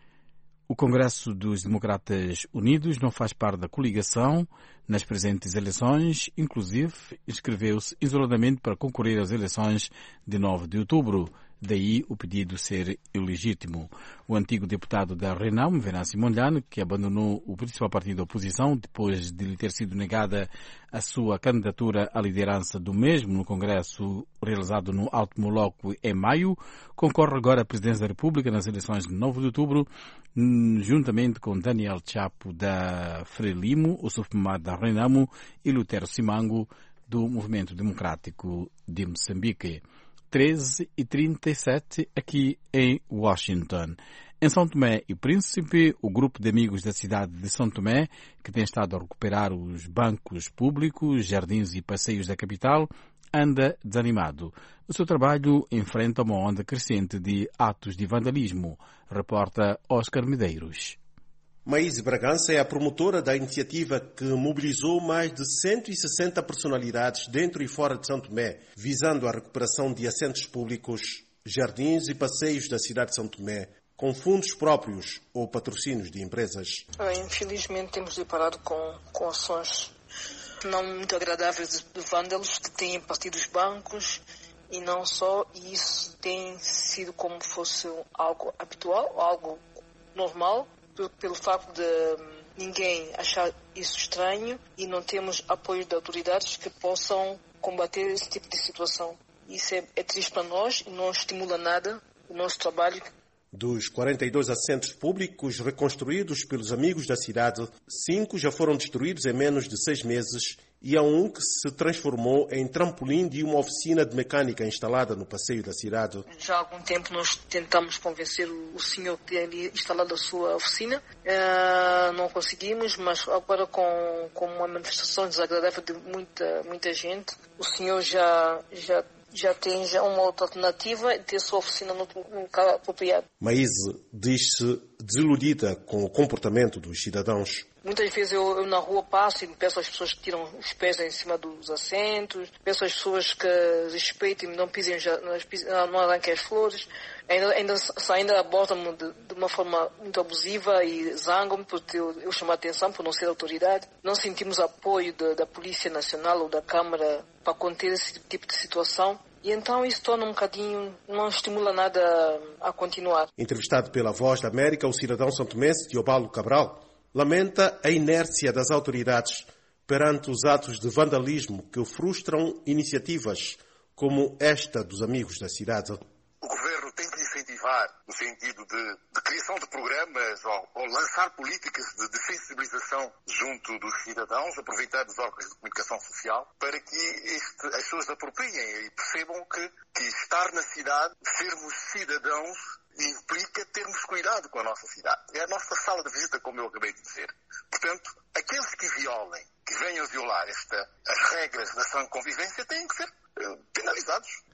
o Congresso dos Democratas Unidos não faz parte da coligação nas presentes eleições, inclusive inscreveu-se isoladamente para concorrer às eleições de nove de outubro. Daí o pedido ser ilegítimo. O antigo deputado da Renamo, Venâncio Mondlane, que abandonou o principal partido da oposição depois de lhe ter sido negada a sua candidatura à liderança do mesmo no Congresso realizado no Alto Moloco em maio, concorre agora à presidência da República nas eleições de nove de outubro, juntamente com Daniel Chapo da Frelimo, o subpremado da Renamo, e Lutero Simango do Movimento Democrático de Moçambique. treze e trinta e sete aqui em Washington. Em São Tomé e Príncipe, o grupo de amigos da cidade de São Tomé, que tem estado a recuperar os bancos públicos, jardins e passeios da capital, anda desanimado. O seu trabalho enfrenta uma onda crescente de atos de vandalismo, reporta Oscar Medeiros. Maíse Bragança é a promotora da iniciativa que mobilizou mais de cento e sessenta personalidades dentro e fora de São Tomé, visando a recuperação de assentos públicos, jardins e passeios da cidade de São Tomé, com fundos próprios ou patrocínios de empresas. Infelizmente temos deparado com, com ações não muito agradáveis de vândalos que têm partido os bancos e não só, e isso tem sido como fosse algo habitual, algo normal, pelo facto de ninguém achar isso estranho e não temos apoio de autoridades que possam combater esse tipo de situação. Isso é, é triste para nós e não estimula nada o nosso trabalho. Dos quarenta e dois assentos públicos reconstruídos pelos amigos da cidade, cinco já foram destruídos em menos de seis meses e há um que se transformou em trampolim de uma oficina de mecânica instalada no passeio da cidade. Já há algum tempo nós tentamos convencer o senhor que tem ali instalado a sua oficina. Uh, não conseguimos, mas agora com, com uma manifestação desagradável de muita, muita gente, o senhor já... já já tem já uma outra alternativa de ter sua oficina no local apropriado. Maíse diz-se desiludida com o comportamento dos cidadãos. Muitas vezes eu, eu na rua passo e peço às pessoas que tiram os pés em cima dos assentos, peço às pessoas que respeitem, não pisem, não arranquem as flores, ainda, ainda, ainda abordam-me de, de uma forma muito abusiva e zangam-me por eu, eu chamar a atenção, por não ser autoridade. Não sentimos apoio de, da Polícia Nacional ou da Câmara para conter esse tipo de situação. E então isso torna um bocadinho, não estimula nada a, a continuar. Entrevistado pela Voz da América, o cidadão santomense Teobalo Cabral lamenta a inércia das autoridades perante os atos de vandalismo que frustram iniciativas como esta dos amigos da cidade. O governo tem que incentivar no sentido de, de criação de programas ou, ou lançar políticas de, de sensibilização junto dos cidadãos, aproveitar os órgãos de comunicação social para que este, as pessoas apropriem e percebam que, que estar na cidade, sermos cidadãos, implica termos cuidado com a nossa cidade. É a nossa sala de visita, como eu acabei de dizer. Portanto, aqueles que violem, que venham violar esta, as regras da sã convivência, têm que ser uh, penalizados.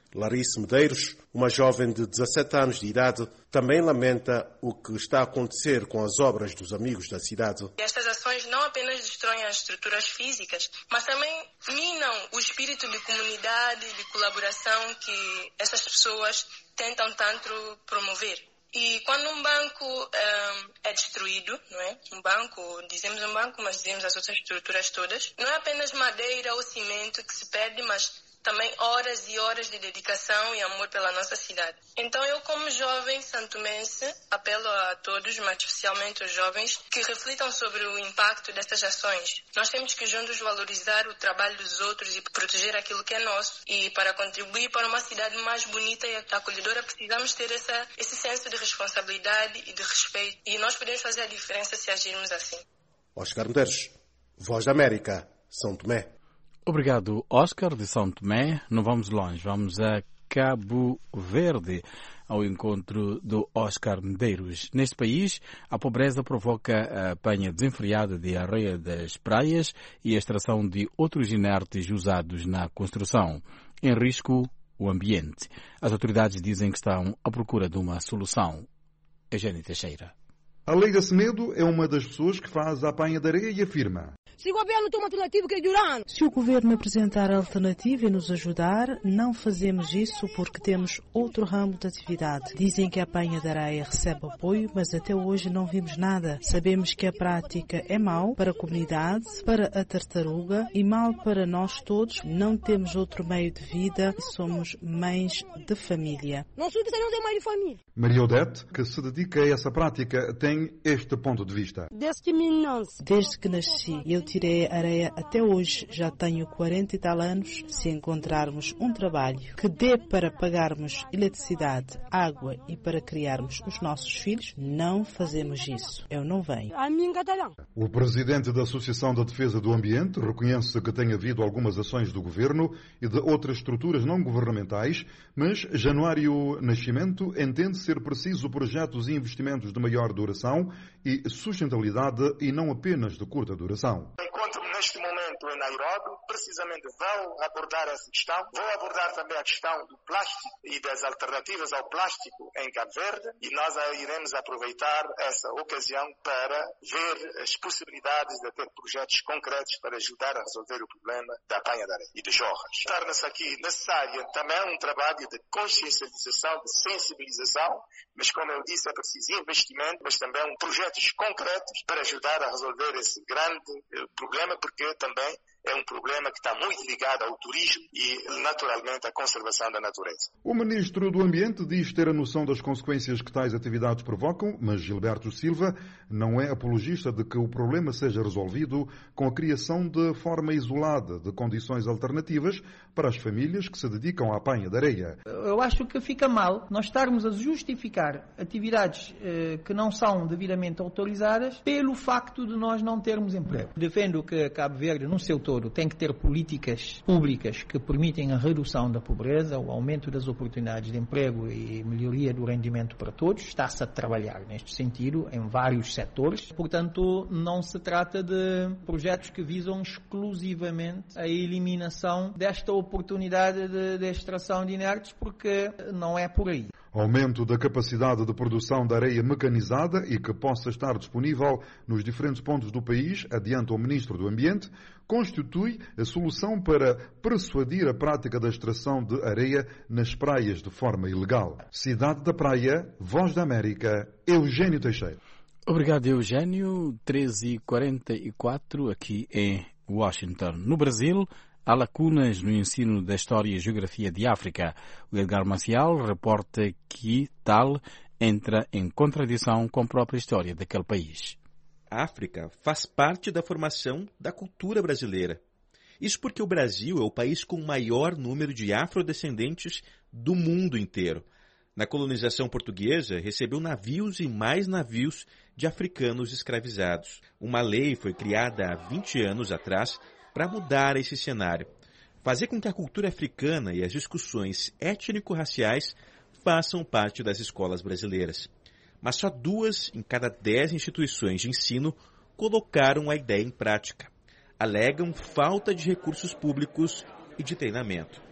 Larissa Medeiros, uma jovem de dezassete anos de idade, também lamenta o que está a acontecer com as obras dos amigos da cidade. Estas ações não apenas destroem as estruturas físicas, mas também minam o espírito de comunidade, de colaboração que essas pessoas tentam tanto promover. E quando um banco um, é destruído, não é? Um banco, dizemos um banco, mas dizemos as outras estruturas todas, não é apenas madeira ou cimento que se perde, mas também horas e horas de dedicação e amor pela nossa cidade. Então eu, como jovem santomense, apelo a todos, mas especialmente os jovens, que reflitam sobre o impacto dessas ações. Nós temos que juntos valorizar o trabalho dos outros e proteger aquilo que é nosso. E para contribuir para uma cidade mais bonita e acolhedora, precisamos ter essa, esse senso de responsabilidade e de respeito. E nós podemos fazer a diferença se agirmos assim. Oscar Medeiros, Voz da América, São Tomé. Obrigado, Oscar, de São Tomé. Não vamos longe, vamos a Cabo Verde, ao encontro do Oscar Medeiros. Neste país, a pobreza provoca a apanha desenfreada de areia das praias e a extração de outros inertes usados na construção. Em risco, o ambiente. As autoridades dizem que estão à procura de uma solução. Eugênio Teixeira. Alega Semedo é uma das pessoas que faz a apanha de areia e afirma: Se o governo tem uma alternativa, que é Durano. Se o governo apresentar a alternativa e nos ajudar, não fazemos isso porque temos outro ramo de atividade. Dizem que a apanha de areia recebe apoio, mas até hoje não vimos nada. Sabemos que a prática é mau para a comunidade, para a tartaruga e mal para nós todos. Não temos outro meio de vida e somos mães de família. Não sou de não tem meio de família. Maria Odete, que se dedica a essa prática, tem este ponto de vista. Desde que me nasci. Desde que nasci, eu tirei areia até hoje. Já tenho quarenta e tal anos. Se encontrarmos um trabalho que dê para pagarmos eletricidade, água e para criarmos os nossos filhos, não fazemos isso. Eu não venho. A mim, catalão. O presidente da Associação da Defesa do Ambiente reconhece que tem havido algumas ações do governo e de outras estruturas não governamentais, mas Januário Nascimento entende ser preciso projetos e investimentos de maior duração e sustentabilidade e não apenas de curta duração. Encontro-me neste momento em Nairobi, precisamente vou abordar essa questão. Vou abordar também a questão do plástico e das alternativas ao plástico em Cabo Verde e nós iremos aproveitar essa ocasião para ver as possibilidades de ter projetos concretos para ajudar a resolver o problema da apanha de areia e de jorras. Torna-se aqui necessário também um trabalho de consciencialização, de sensibilização, mas como eu disse, é preciso investimento, mas também projetos concretos para ajudar a resolver esse grande problema, porque também é um problema que está muito ligado ao turismo e, naturalmente, à conservação da natureza. O Ministro do Ambiente diz ter a noção das consequências que tais atividades provocam, mas Gilberto Silva não é apologista de que o problema seja resolvido com a criação de forma isolada de condições alternativas para as famílias que se dedicam à apanha de areia. Eu acho que fica mal nós estarmos a justificar atividades eh, que não são devidamente autorizadas pelo facto de nós não termos emprego. Defendo que Cabo Verde, no seu todo, tem que ter políticas públicas que permitem a redução da pobreza, o aumento das oportunidades de emprego e melhoria do rendimento para todos. Está-se a trabalhar neste sentido em vários setores. Portanto, não se trata de projetos que visam exclusivamente a eliminação desta oportunidade de, de extração de inertes, porque não é por aí. Aumento da capacidade de produção de areia mecanizada e que possa estar disponível nos diferentes pontos do país, adianta o Ministro do Ambiente, constitui a solução para persuadir a prática da extração de areia nas praias de forma ilegal. Cidade da Praia, Voz da América, Eugênio Teixeira. Obrigado, Eugênio. treze e quarenta e quatro aqui em Washington. No Brasil, há lacunas no ensino da História e Geografia de África. O Edgar Maciel reporta que tal entra em contradição com a própria história daquele país. A África faz parte da formação da cultura brasileira. Isso porque o Brasil é o país com o maior número de afrodescendentes do mundo inteiro. Na colonização portuguesa, recebeu navios e mais navios de africanos escravizados. Uma lei foi criada há vinte anos atrás para mudar esse cenário, fazer com que a cultura africana e as discussões étnico-raciais façam parte das escolas brasileiras. Mas só duas em cada dez instituições de ensino colocaram a ideia em prática. Alegam falta de recursos públicos e de treinamento.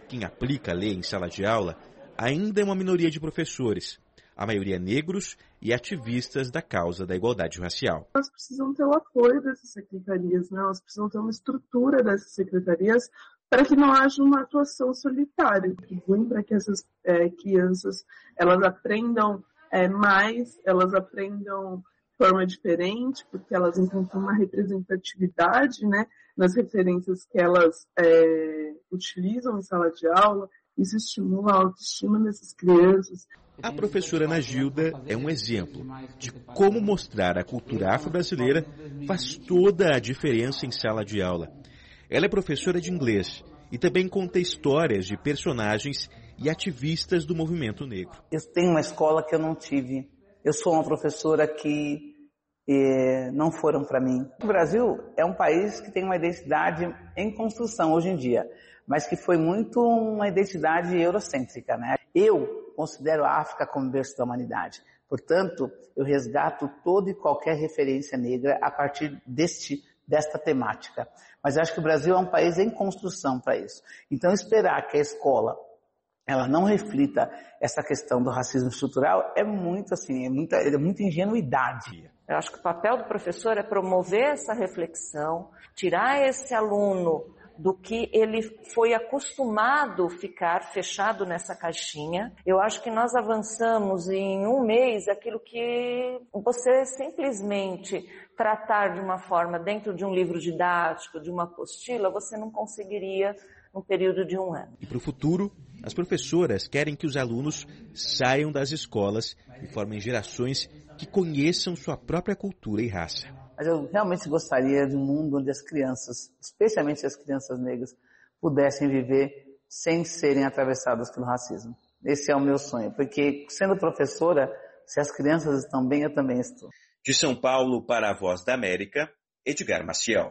Quem aplica a lei em sala de aula ainda é uma minoria de professores, a maioria negros e ativistas da causa da igualdade racial. Elas precisam ter o apoio dessas secretarias, né? Elas precisam ter uma estrutura dessas secretarias para que não haja uma atuação solitária, para que essas é, crianças elas aprendam é, mais, elas aprendam de forma diferente, porque elas encontram uma representatividade, né, nas referências que elas é, utilizam em sala de aula. Isso estimula a autoestima dessas crianças. A professora Ana Gilda é um exemplo de como mostrar a cultura afro-brasileira faz toda a diferença em sala de aula. Ela é professora de inglês e também conta histórias de personagens e ativistas do movimento negro. Eu tenho uma escola que eu não tive. Eu sou uma professora que eh, não foram para mim. O Brasil é um país que tem uma identidade em construção hoje em dia, mas que foi muito uma identidade eurocêntrica, né? Eu considero a África como berço da humanidade. Portanto, eu resgato toda e qualquer referência negra a partir deste, desta temática. Mas acho que o Brasil é um país em construção para isso. Então, esperar que a escola ela não reflita essa questão do racismo estrutural é muito assim, é muita, é muita ingenuidade. Eu acho que o papel do professor é promover essa reflexão, tirar esse aluno do que ele foi acostumado ficar fechado nessa caixinha. Eu acho que nós avançamos em um mês aquilo que você simplesmente tratar de uma forma dentro de um livro didático, de uma apostila, você não conseguiria no período de um ano. E para o futuro, as professoras querem que os alunos saiam das escolas e formem gerações que conheçam sua própria cultura e raça. Mas eu realmente gostaria de um mundo onde as crianças, especialmente as crianças negras, pudessem viver sem serem atravessadas pelo racismo. Esse é o meu sonho, porque sendo professora, se as crianças estão bem, eu também estou. De São Paulo para a Voz da América, Edgar Maciel.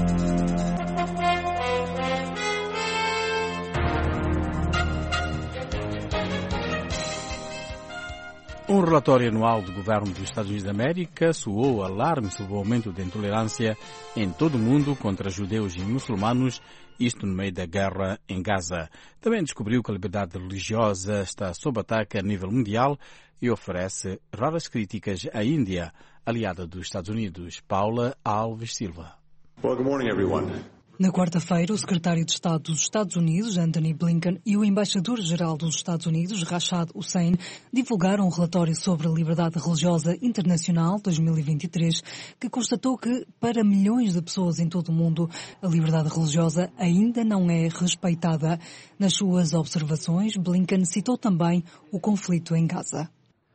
Um relatório anual do governo dos Estados Unidos da América soou alarme sobre o aumento da intolerância em todo o mundo contra judeus e muçulmanos, isto no meio da guerra em Gaza. Também descobriu que a liberdade religiosa está sob ataque a nível mundial e oferece raras críticas à Índia, aliada dos Estados Unidos. Paula Alves Silva. Well, good morning, everyone. Na quarta-feira, o secretário de Estado dos Estados Unidos, Anthony Blinken, e o embaixador-geral dos Estados Unidos, Rashad Hussain, divulgaram um relatório sobre a liberdade religiosa internacional dois mil e vinte e três, que constatou que, para milhões de pessoas em todo o mundo, a liberdade religiosa ainda não é respeitada. Nas suas observações, Blinken citou também o conflito em Gaza.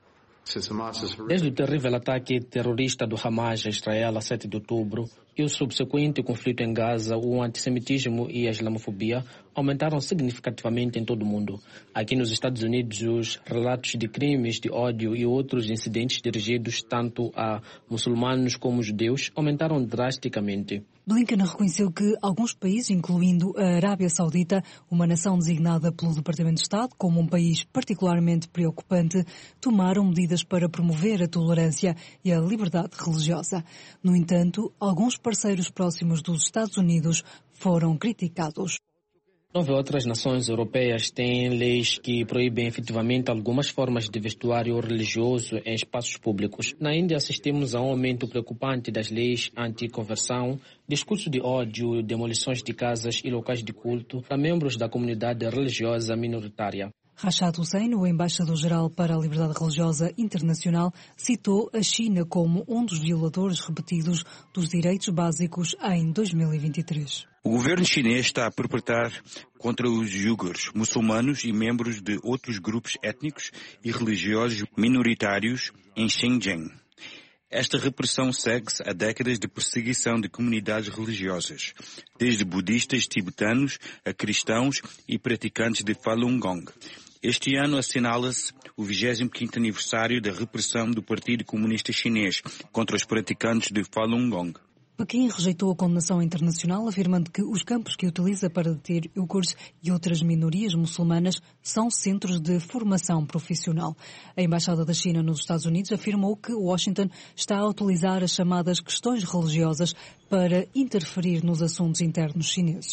Desde o terrível ataque terrorista do Hamas a Israel a sete de outubro e o subsequente conflito em Gaza, o antissemitismo e a islamofobia aumentaram significativamente em todo o mundo. Aqui nos Estados Unidos, os relatos de crimes de ódio e outros incidentes dirigidos tanto a muçulmanos como judeus aumentaram drasticamente. Blinken reconheceu que alguns países, incluindo a Arábia Saudita, uma nação designada pelo Departamento de Estado como um país particularmente preocupante, tomaram medidas para promover a tolerância e a liberdade religiosa. No entanto, alguns parceiros próximos dos Estados Unidos foram criticados. Nove outras nações europeias têm leis que proíbem efetivamente algumas formas de vestuário religioso em espaços públicos. Na Índia assistimos a um aumento preocupante das leis anti-conversão, discurso de ódio, demolições de casas e locais de culto para membros da comunidade religiosa minoritária. Rashad Hussain, o embaixador-geral para a liberdade religiosa internacional, citou a China como um dos violadores repetidos dos direitos básicos em dois mil e vinte e três. O governo chinês está a perpetrar contra os uigures, muçulmanos e membros de outros grupos étnicos e religiosos minoritários em Xinjiang. Esta repressão segue-se a décadas de perseguição de comunidades religiosas, desde budistas tibetanos a cristãos e praticantes de Falun Gong. Este ano assinala-se o vigésimo quinto aniversário da repressão do Partido Comunista Chinês contra os praticantes de Falun Gong. Pequim rejeitou a condenação internacional, afirmando que os campos que utiliza para deter uigures e outras minorias muçulmanas são centros de formação profissional. A Embaixada da China nos Estados Unidos afirmou que Washington está a utilizar as chamadas questões religiosas para interferir nos assuntos internos chineses.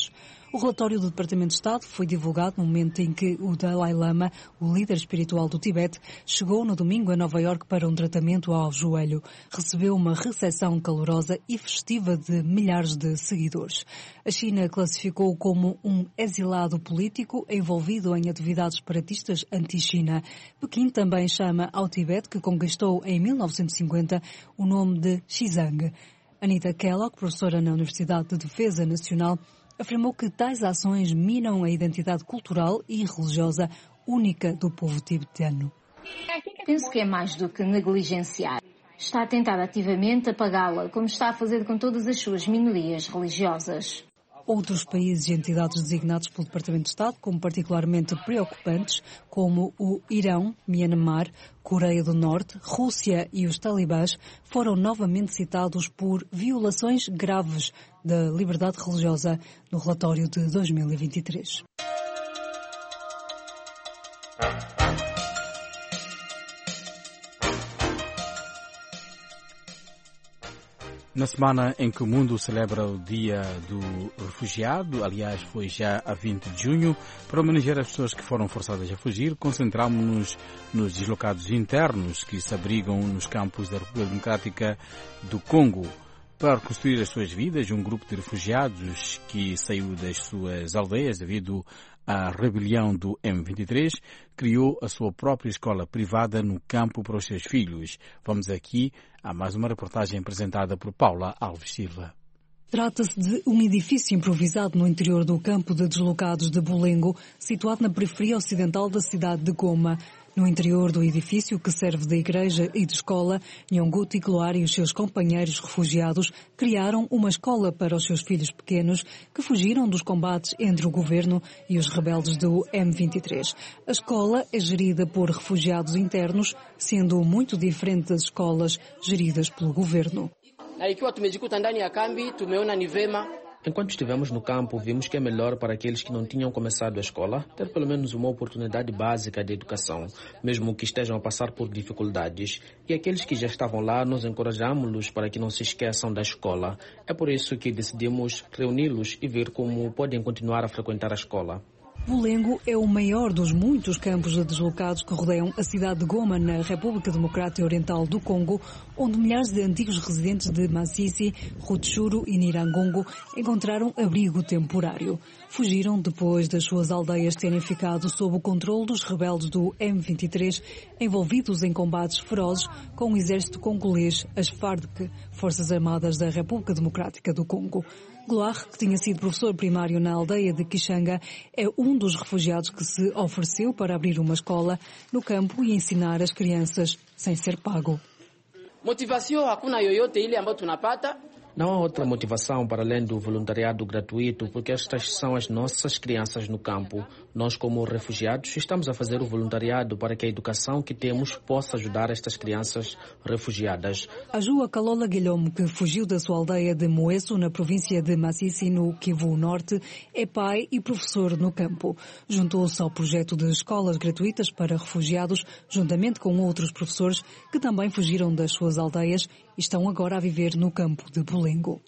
O relatório do Departamento de Estado foi divulgado no momento em que o Dalai Lama, o líder espiritual do Tibete, chegou no domingo a Nova Iorque para um tratamento ao joelho. Recebeu uma recepção calorosa e festiva de milhares de seguidores. A China classificou como um exilado político envolvido em atividades separatistas anti-China. Pequim também chama ao Tibete, que conquistou em mil novecentos e cinquenta, o nome de Xizang. Anita Kellogg, professora na Universidade de Defesa Nacional, afirmou que tais ações minam a identidade cultural e religiosa única do povo tibetano. Penso que é mais do que negligenciar. Está a tentar ativamente apagá-la, como está a fazer com todas as suas minorias religiosas. Outros países e entidades designados pelo Departamento de Estado como particularmente preocupantes, como o Irão, Myanmar, Coreia do Norte, Rússia e os talibãs, foram novamente citados por violações graves da liberdade religiosa no relatório de dois mil e vinte e três. Na semana em que o mundo celebra o Dia do Refugiado, aliás, foi já a vinte de junho, para homenagear as pessoas que foram forçadas a fugir, concentramos-nos nos deslocados internos que se abrigam nos campos da República Democrática do Congo. Para reconstruir as suas vidas, um grupo de refugiados que saiu das suas aldeias devido à rebelião do M vinte e três criou a sua própria escola privada no campo para os seus filhos. Vamos aqui a mais uma reportagem apresentada por Paula Alves Silva. Trata-se de um edifício improvisado no interior do campo de deslocados de Bulengo, situado na periferia ocidental da cidade de Goma. No interior do edifício, que serve de igreja e de escola, Nhonguti Cloar e os seus companheiros refugiados criaram uma escola para os seus filhos pequenos que fugiram dos combates entre o governo e os rebeldes do M vinte e três. A escola é gerida por refugiados internos, sendo muito diferente das escolas geridas pelo governo. Enquanto estivemos no campo, vimos que é melhor para aqueles que não tinham começado a escola ter pelo menos uma oportunidade básica de educação, mesmo que estejam a passar por dificuldades. E aqueles que já estavam lá, nós encorajamos-los para que não se esqueçam da escola. É por isso que decidimos reuni-los e ver como podem continuar a frequentar a escola. Bulengo é o maior dos muitos campos de deslocados que rodeiam a cidade de Goma, na República Democrática Oriental do Congo, onde milhares de antigos residentes de Masisi, Rutshuru e Nirangongo encontraram abrigo temporário. Fugiram depois das suas aldeias terem ficado sob o controle dos rebeldes do M vinte e três, envolvidos em combates ferozes com o exército congolês, as FARC, Forças Armadas da República Democrática do Congo. Gloire, que tinha sido professor primário na aldeia de Kishanga, é um dos refugiados que se ofereceu para abrir uma escola no campo e ensinar as crianças sem ser pago. Não há outra motivação para além do voluntariado gratuito, porque estas são as nossas crianças no campo. Nós, como refugiados, estamos a fazer o voluntariado para que a educação que temos possa ajudar estas crianças refugiadas. A Jua Kalola Guilhome, que fugiu da sua aldeia de Moeso, na província de Masisi, no Kivu Norte, é pai e professor no campo. Juntou-se ao projeto de escolas gratuitas para refugiados, juntamente com outros professores que também fugiram das suas aldeias e estão agora a viver no campo de Bulengo.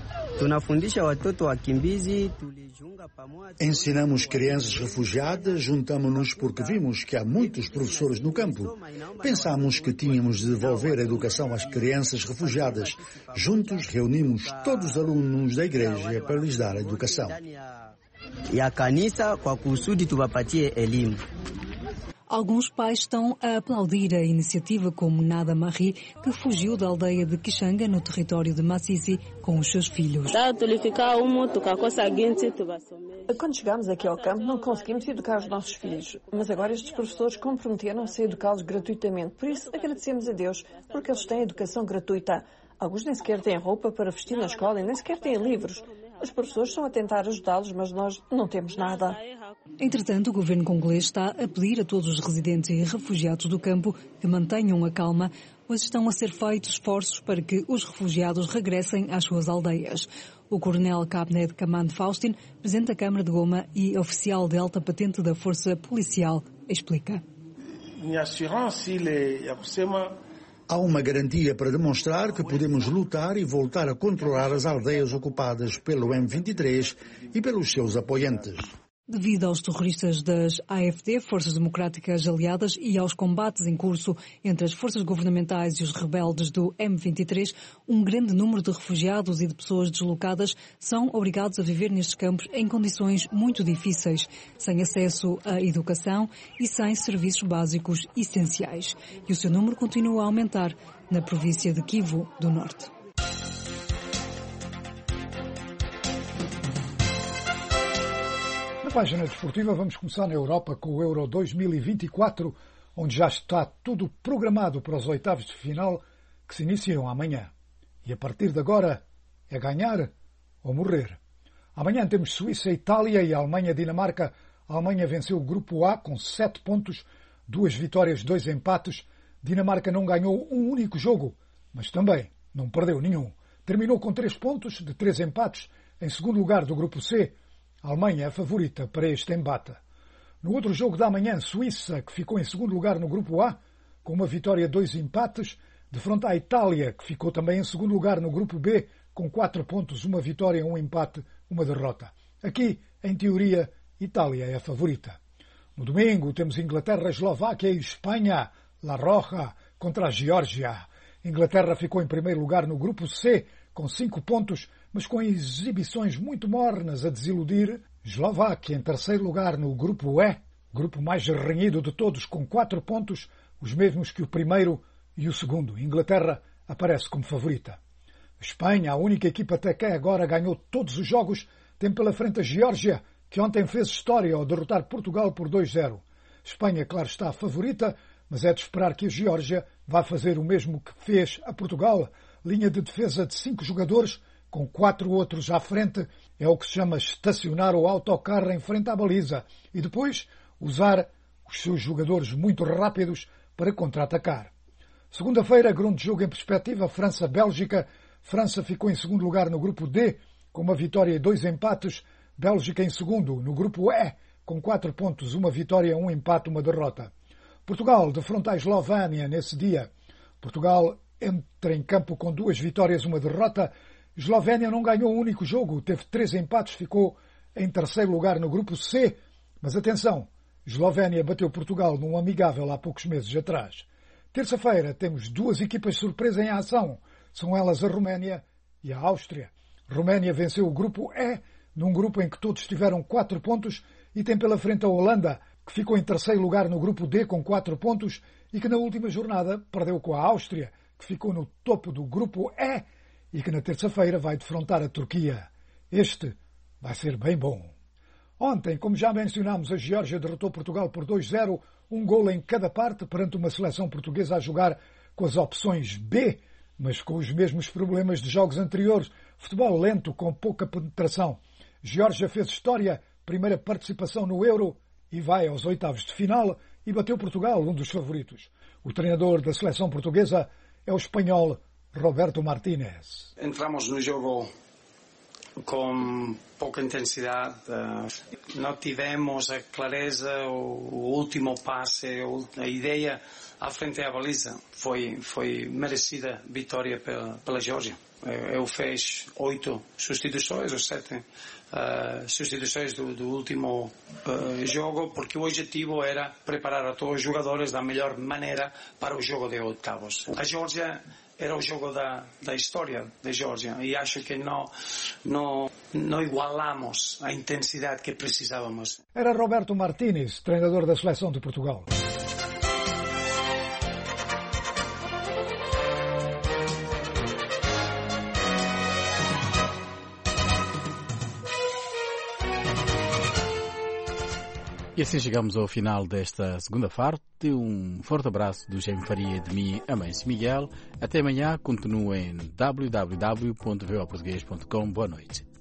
Ensinamos crianças refugiadas, juntamos-nos porque vimos que há muitos professores no campo. Pensamos que tínhamos de devolver a educação às crianças refugiadas. Juntos reunimos todos os alunos da igreja para lhes dar a educação. Alguns pais estão a aplaudir a iniciativa, como Nada Marie, que fugiu da aldeia de Kishanga, no território de Masisi, com os seus filhos. Quando chegámos aqui ao campo, não conseguimos educar os nossos filhos, mas agora estes professores comprometeram-se a educá-los gratuitamente. Por isso, agradecemos a Deus, porque eles têm educação gratuita. Alguns nem sequer têm roupa para vestir na escola e nem sequer têm livros. Os professores estão a tentar ajudá-los, mas nós não temos nada. Entretanto, o governo congolês está a pedir a todos os residentes e refugiados do campo que mantenham a calma, pois estão a ser feitos esforços para que os refugiados regressem às suas aldeias. O coronel Cabned Kamand Faustin, presidente da Câmara de Goma e oficial de alta patente da Força Policial, explica. Há uma garantia para demonstrar que podemos lutar e voltar a controlar as aldeias ocupadas pelo M vinte e três e pelos seus apoiantes. Devido aos terroristas das A F D, Forças Democráticas Aliadas, e aos combates em curso entre as forças governamentais e os rebeldes do M vinte e três, um grande número de refugiados e de pessoas deslocadas são obrigados a viver nestes campos em condições muito difíceis, sem acesso à educação e sem serviços básicos essenciais. E o seu número continua a aumentar na província de Kivu do Norte. Na página desportiva vamos começar na Europa com o Euro dois mil e vinte e quatro, onde já está tudo programado para os oitavos de final que se iniciam amanhã. E a partir de agora é ganhar ou morrer. Amanhã temos Suíça, Itália e Alemanha-Dinamarca. A Alemanha venceu o grupo A com sete pontos, duas vitórias, dois empates. Dinamarca não ganhou um único jogo, mas também não perdeu nenhum. Terminou com três pontos de três empates em segundo lugar do grupo C. A Alemanha é favorita para este embate. No outro jogo da manhã, Suíça, que ficou em segundo lugar no grupo A, com uma vitória e dois empates, defronta a Itália, que ficou também em segundo lugar no grupo B, com quatro pontos, uma vitória, um empate, uma derrota. Aqui, em teoria, Itália é a favorita. No domingo, temos Inglaterra, Eslováquia e Espanha, La Roja, contra a Geórgia. Inglaterra ficou em primeiro lugar no grupo C, com cinco pontos, mas com exibições muito mornas a desiludir. Eslováquia em terceiro lugar no grupo E, grupo mais renhido de todos, com quatro pontos, os mesmos que o primeiro e o segundo. Inglaterra aparece como favorita. Espanha, a única equipa até que agora ganhou todos os jogos, tem pela frente a Geórgia, que ontem fez história ao derrotar Portugal por dois a zero. Espanha, claro, está a favorita, mas é de esperar que a Geórgia vá fazer o mesmo que fez a Portugal. Linha de defesa de cinco jogadores, com quatro outros à frente, é o que se chama estacionar o autocarro em frente à baliza e depois usar os seus jogadores muito rápidos para contra-atacar. Segunda-feira, grande jogo em perspectiva, França-Bélgica. França ficou em segundo lugar no grupo D, com uma vitória e dois empates. Bélgica em segundo no grupo E, com quatro pontos, uma vitória, um empate, uma derrota. Portugal defronta a Eslovénia nesse dia. Portugal entra em campo com duas vitórias, uma derrota. Eslovénia não ganhou um único jogo, teve três empates, ficou em terceiro lugar no grupo C. Mas atenção, Eslovénia bateu Portugal num amigável há poucos meses atrás. Terça-feira temos duas equipas surpresa em ação. São elas a Roménia e a Áustria. Roménia venceu o grupo E, num grupo em que todos tiveram quatro pontos, e tem pela frente a Holanda, que ficou em terceiro lugar no grupo D com quatro pontos e que na última jornada perdeu com a Áustria, que ficou no topo do grupo E e que na terça-feira vai defrontar a Turquia. Este vai ser bem bom. Ontem, como já mencionámos, a Geórgia derrotou Portugal por dois a zero, um golo em cada parte, perante uma seleção portuguesa a jogar com as opções B, mas com os mesmos problemas de jogos anteriores. Futebol lento, com pouca penetração. Geórgia fez história, primeira participação no Euro, e vai aos oitavos de final e bateu Portugal, um dos favoritos. O treinador da seleção portuguesa é o espanhol Roberto Martínez. Entramos no jogo com pouca intensidade, não tivemos a clareza, o último passe, a ideia à frente da baliza. Foi, foi merecida vitória pela, pela Geórgia. Eu fiz oito substituições, ou sete uh, substituições do, do último uh, jogo, porque o objetivo era preparar a todos os jogadores da melhor maneira para o jogo de oitavos. A Geórgia era o jogo da, da história da Geórgia e acho que não, não, não igualamos a intensidade que precisávamos. Era Roberto Martínez, treinador da seleção de Portugal. E assim chegamos ao final desta segunda parte. Um forte abraço do Jaime Faria e de mim, Amancio Miguel. Até amanhã. Continuem em w w w ponto v o português ponto com. Boa noite.